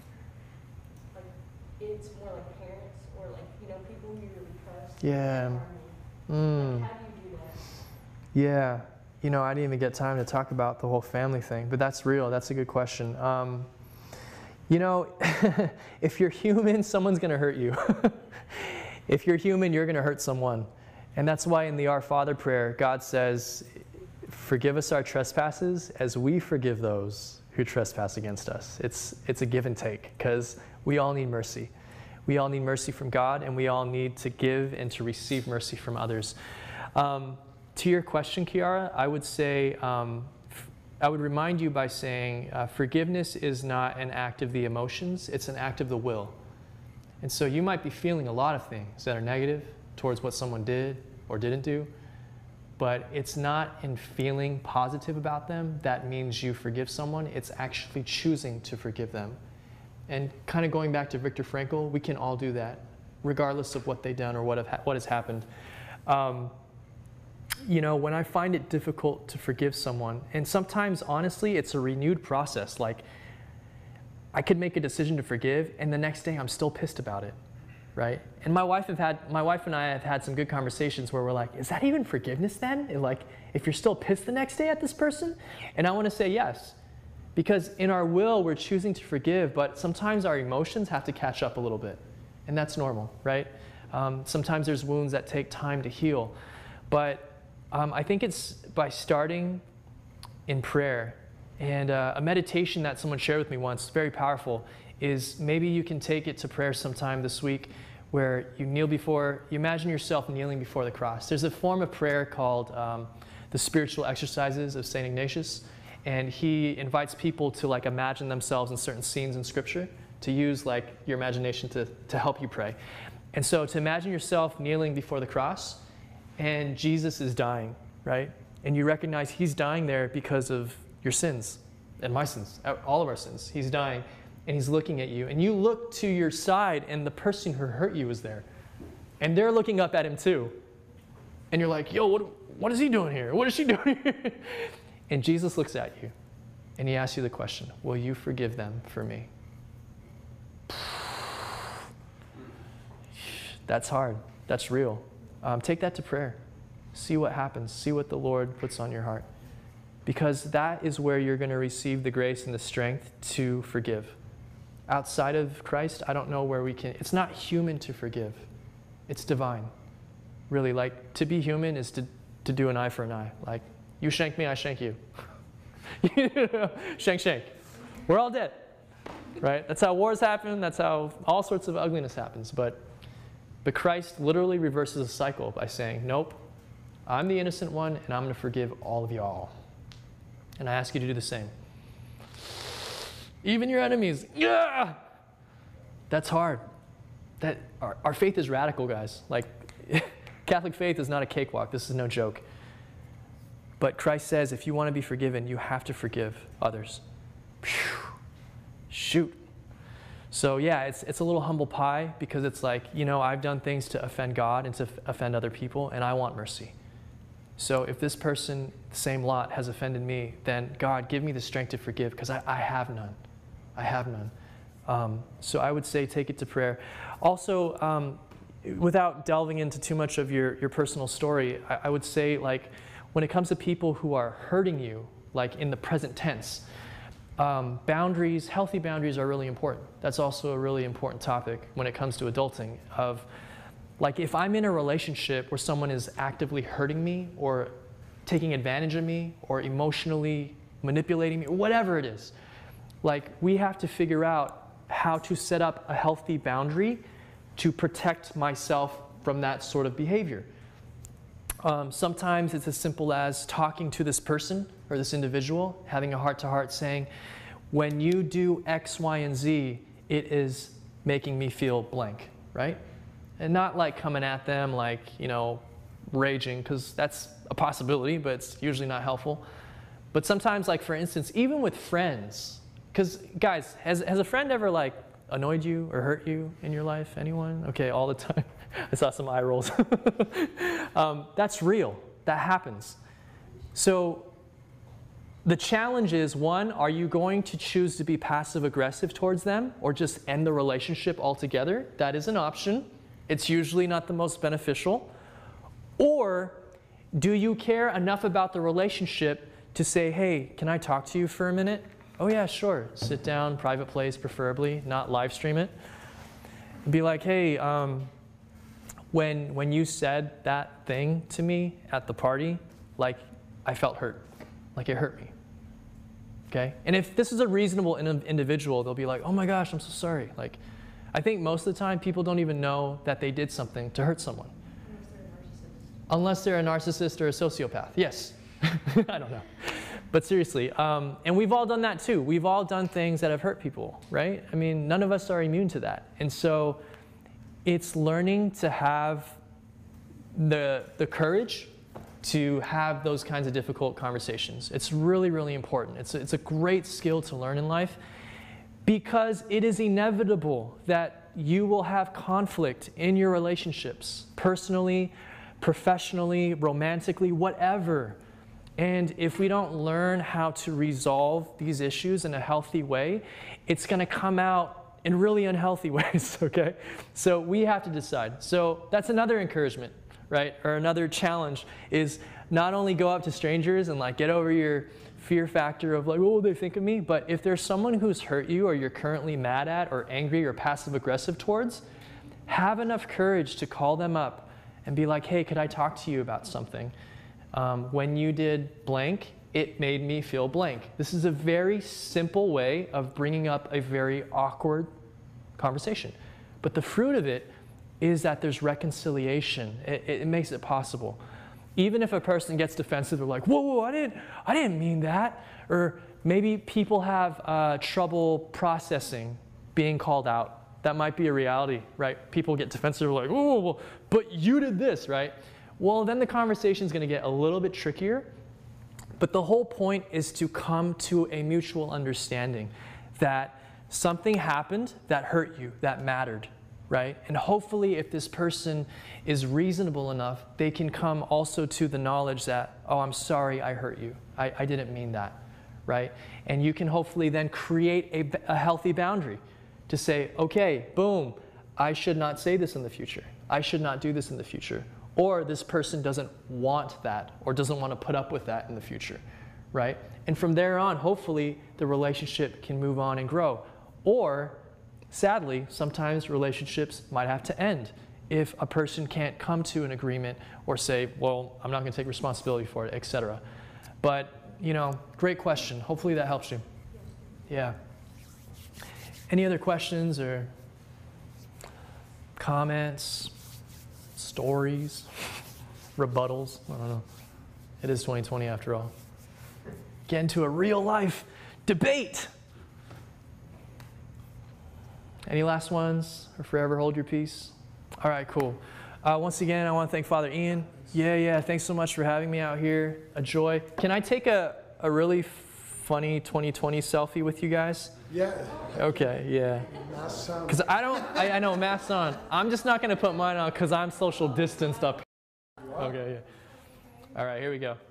it's more like parents or like, you know, people who you really trust. Yeah. Like, how do you do that? Yeah. You know, I didn't even get time to talk about the whole family thing, but that's real. That's a good question. You know, if you're human, someone's going to hurt you. If you're human, you're going to hurt someone. And that's why in the Our Father prayer, God says, forgive us our trespasses as we forgive those who trespass against us. It's a give and take because we all need mercy. We all need mercy from God, and we all need to give and to receive mercy from others. To your question, Kiara, I would say, I would remind you by saying forgiveness is not an act of the emotions, it's an act of the will. And so you might be feeling a lot of things that are negative towards what someone did or didn't do, but it's not in feeling positive about them that means you forgive someone, it's actually choosing to forgive them. And kind of going back to Viktor Frankl, we can all do that, regardless of what they've done or what has happened. You know, when I find it difficult to forgive someone, and sometimes, honestly, it's a renewed process. Like, I could make a decision to forgive, and the next day I'm still pissed about it, right? And my wife and I have had some good conversations where we're like, is that even forgiveness then? And like, if you're still pissed the next day at this person? And I want to say yes, because in our will, we're choosing to forgive, but sometimes our emotions have to catch up a little bit, and that's normal, right? Sometimes there's wounds that take time to heal, but I think it's by starting in prayer. And a meditation that someone shared with me once, very powerful, is maybe you can take it to prayer sometime this week where you you imagine yourself kneeling before the cross. There's a form of prayer called the Spiritual Exercises of St. Ignatius. And he invites people to like imagine themselves in certain scenes in Scripture, to use like your imagination to help you pray. And so to imagine yourself kneeling before the cross, and Jesus is dying, right? And you recognize he's dying there because of your sins and my sins, all of our sins. He's dying, and he's looking at you. And you look to your side, and the person who hurt you is there. And they're looking up at him too. And you're like, yo, what is he doing here? What is she doing here? And Jesus looks at you, and he asks you the question, will you forgive them for me? That's hard. That's real. Take that to prayer. See what happens. See what the Lord puts on your heart. Because that is where you're going to receive the grace and the strength to forgive. Outside of Christ, I don't know where we can. It's not human to forgive. It's divine. Really, like, to be human is to do an eye for an eye. Like, you shank me, I shank you. Shank, shank. We're all dead. Right? That's how wars happen. That's how all sorts of ugliness happens. But Christ literally reverses the cycle by saying, nope, I'm the innocent one, and I'm going to forgive all of y'all. And I ask you to do the same. Even your enemies. Yeah! That's hard. Our faith is radical, guys. Like, Catholic faith is not a cakewalk. This is no joke. But Christ says, if you want to be forgiven, you have to forgive others. Phew. Shoot. So yeah, it's a little humble pie because it's like, I've done things to offend God and to offend other people, and I want mercy. So if this person, same lot, has offended me, then God, give me the strength to forgive, because I have none. I have none. So I would say take it to prayer. Also, without delving into too much of your personal story, I would say, like, when it comes to people who are hurting you, like in the present tense, boundaries, healthy boundaries are really important. That's also a really important topic when it comes to adulting. Of, like, if I'm in a relationship where someone is actively hurting me or taking advantage of me or emotionally manipulating me, or whatever it is, like, we have to figure out how to set up a healthy boundary to protect myself from that sort of behavior. Sometimes it's as simple as talking to this person or this individual, having a heart-to-heart, saying, when you do X, Y, and Z, it is making me feel blank, right? And not like coming at them like, raging, because that's a possibility, but it's usually not helpful. But sometimes, like, for instance, even with friends, because guys, has a friend ever, like, annoyed you or hurt you in your life? Anyone? Okay, all the time. I saw some eye rolls. That's real. That happens. So the challenge is, one, are you going to choose to be passive-aggressive towards them or just end the relationship altogether? That is an option. It's usually not the most beneficial. Or do you care enough about the relationship to say, hey, can I talk to you for a minute? Oh yeah, sure. Sit down, private place preferably, not live stream it. Be like, hey, when you said that thing to me at the party, like, I felt hurt. Like, it hurt me. Okay? And if this is a reasonable individual, they'll be like, oh my gosh, I'm so sorry. Like, I think most of the time people don't even know that they did something to hurt someone. Unless they're a narcissist or a sociopath. Yes. I don't know. But seriously, and we've all done that too. We've all done things that have hurt people, right? I mean, none of us are immune to that. And so it's learning to have the courage to have those kinds of difficult conversations. It's really, really important. It's a great skill to learn in life, because it is inevitable that you will have conflict in your relationships, personally, professionally, romantically, whatever. And if we don't learn how to resolve these issues in a healthy way, it's going to come out in really unhealthy ways, okay? So we have to decide. So that's another encouragement, right? Or another challenge is not only go up to strangers and, like, get over your fear factor of, like, what will they think of me? But if there's someone who's hurt you or you're currently mad at or angry or passive aggressive towards, have enough courage to call them up and be like, hey, could I talk to you about something? When you did blank, it made me feel blank. This is a very simple way of bringing up a very awkward conversation. But the fruit of it is that there's reconciliation. It makes it possible. Even if a person gets defensive, they're like, whoa, I didn't mean that. Or maybe people have trouble processing being called out. That might be a reality, right? People get defensive, like, oh, well, but you did this, right? Well, then the conversation is going to get a little bit trickier. But the whole point is to come to a mutual understanding that something happened that hurt you, that mattered, right? And hopefully if this person is reasonable enough, they can come also to the knowledge that, oh, I'm sorry I hurt you. I didn't mean that, right? And you can hopefully then create a healthy boundary to say, okay, boom, I should not say this in the future. I should not do this in the future. Or this person doesn't want that or doesn't want to put up with that in the future, right? And from there on, hopefully, the relationship can move on and grow. Or, sadly, sometimes relationships might have to end if a person can't come to an agreement or say, well, I'm not going to take responsibility for it, etc. But, great question. Hopefully that helps you. Yeah. Any other questions or comments, stories, rebuttals? I don't know. It is 2020 after all. Get into a real life debate. Any last ones? Or forever hold your peace? All right, cool. Once again, I want to thank Father Ian. Yeah, thanks so much for having me out here. A joy. Can I take a really funny 2020 selfie with you guys? Yeah. Okay, yeah. Masks on. Because I know, masks on. I'm just not going to put mine on because I'm social distanced up here. Okay, yeah. All right, here we go.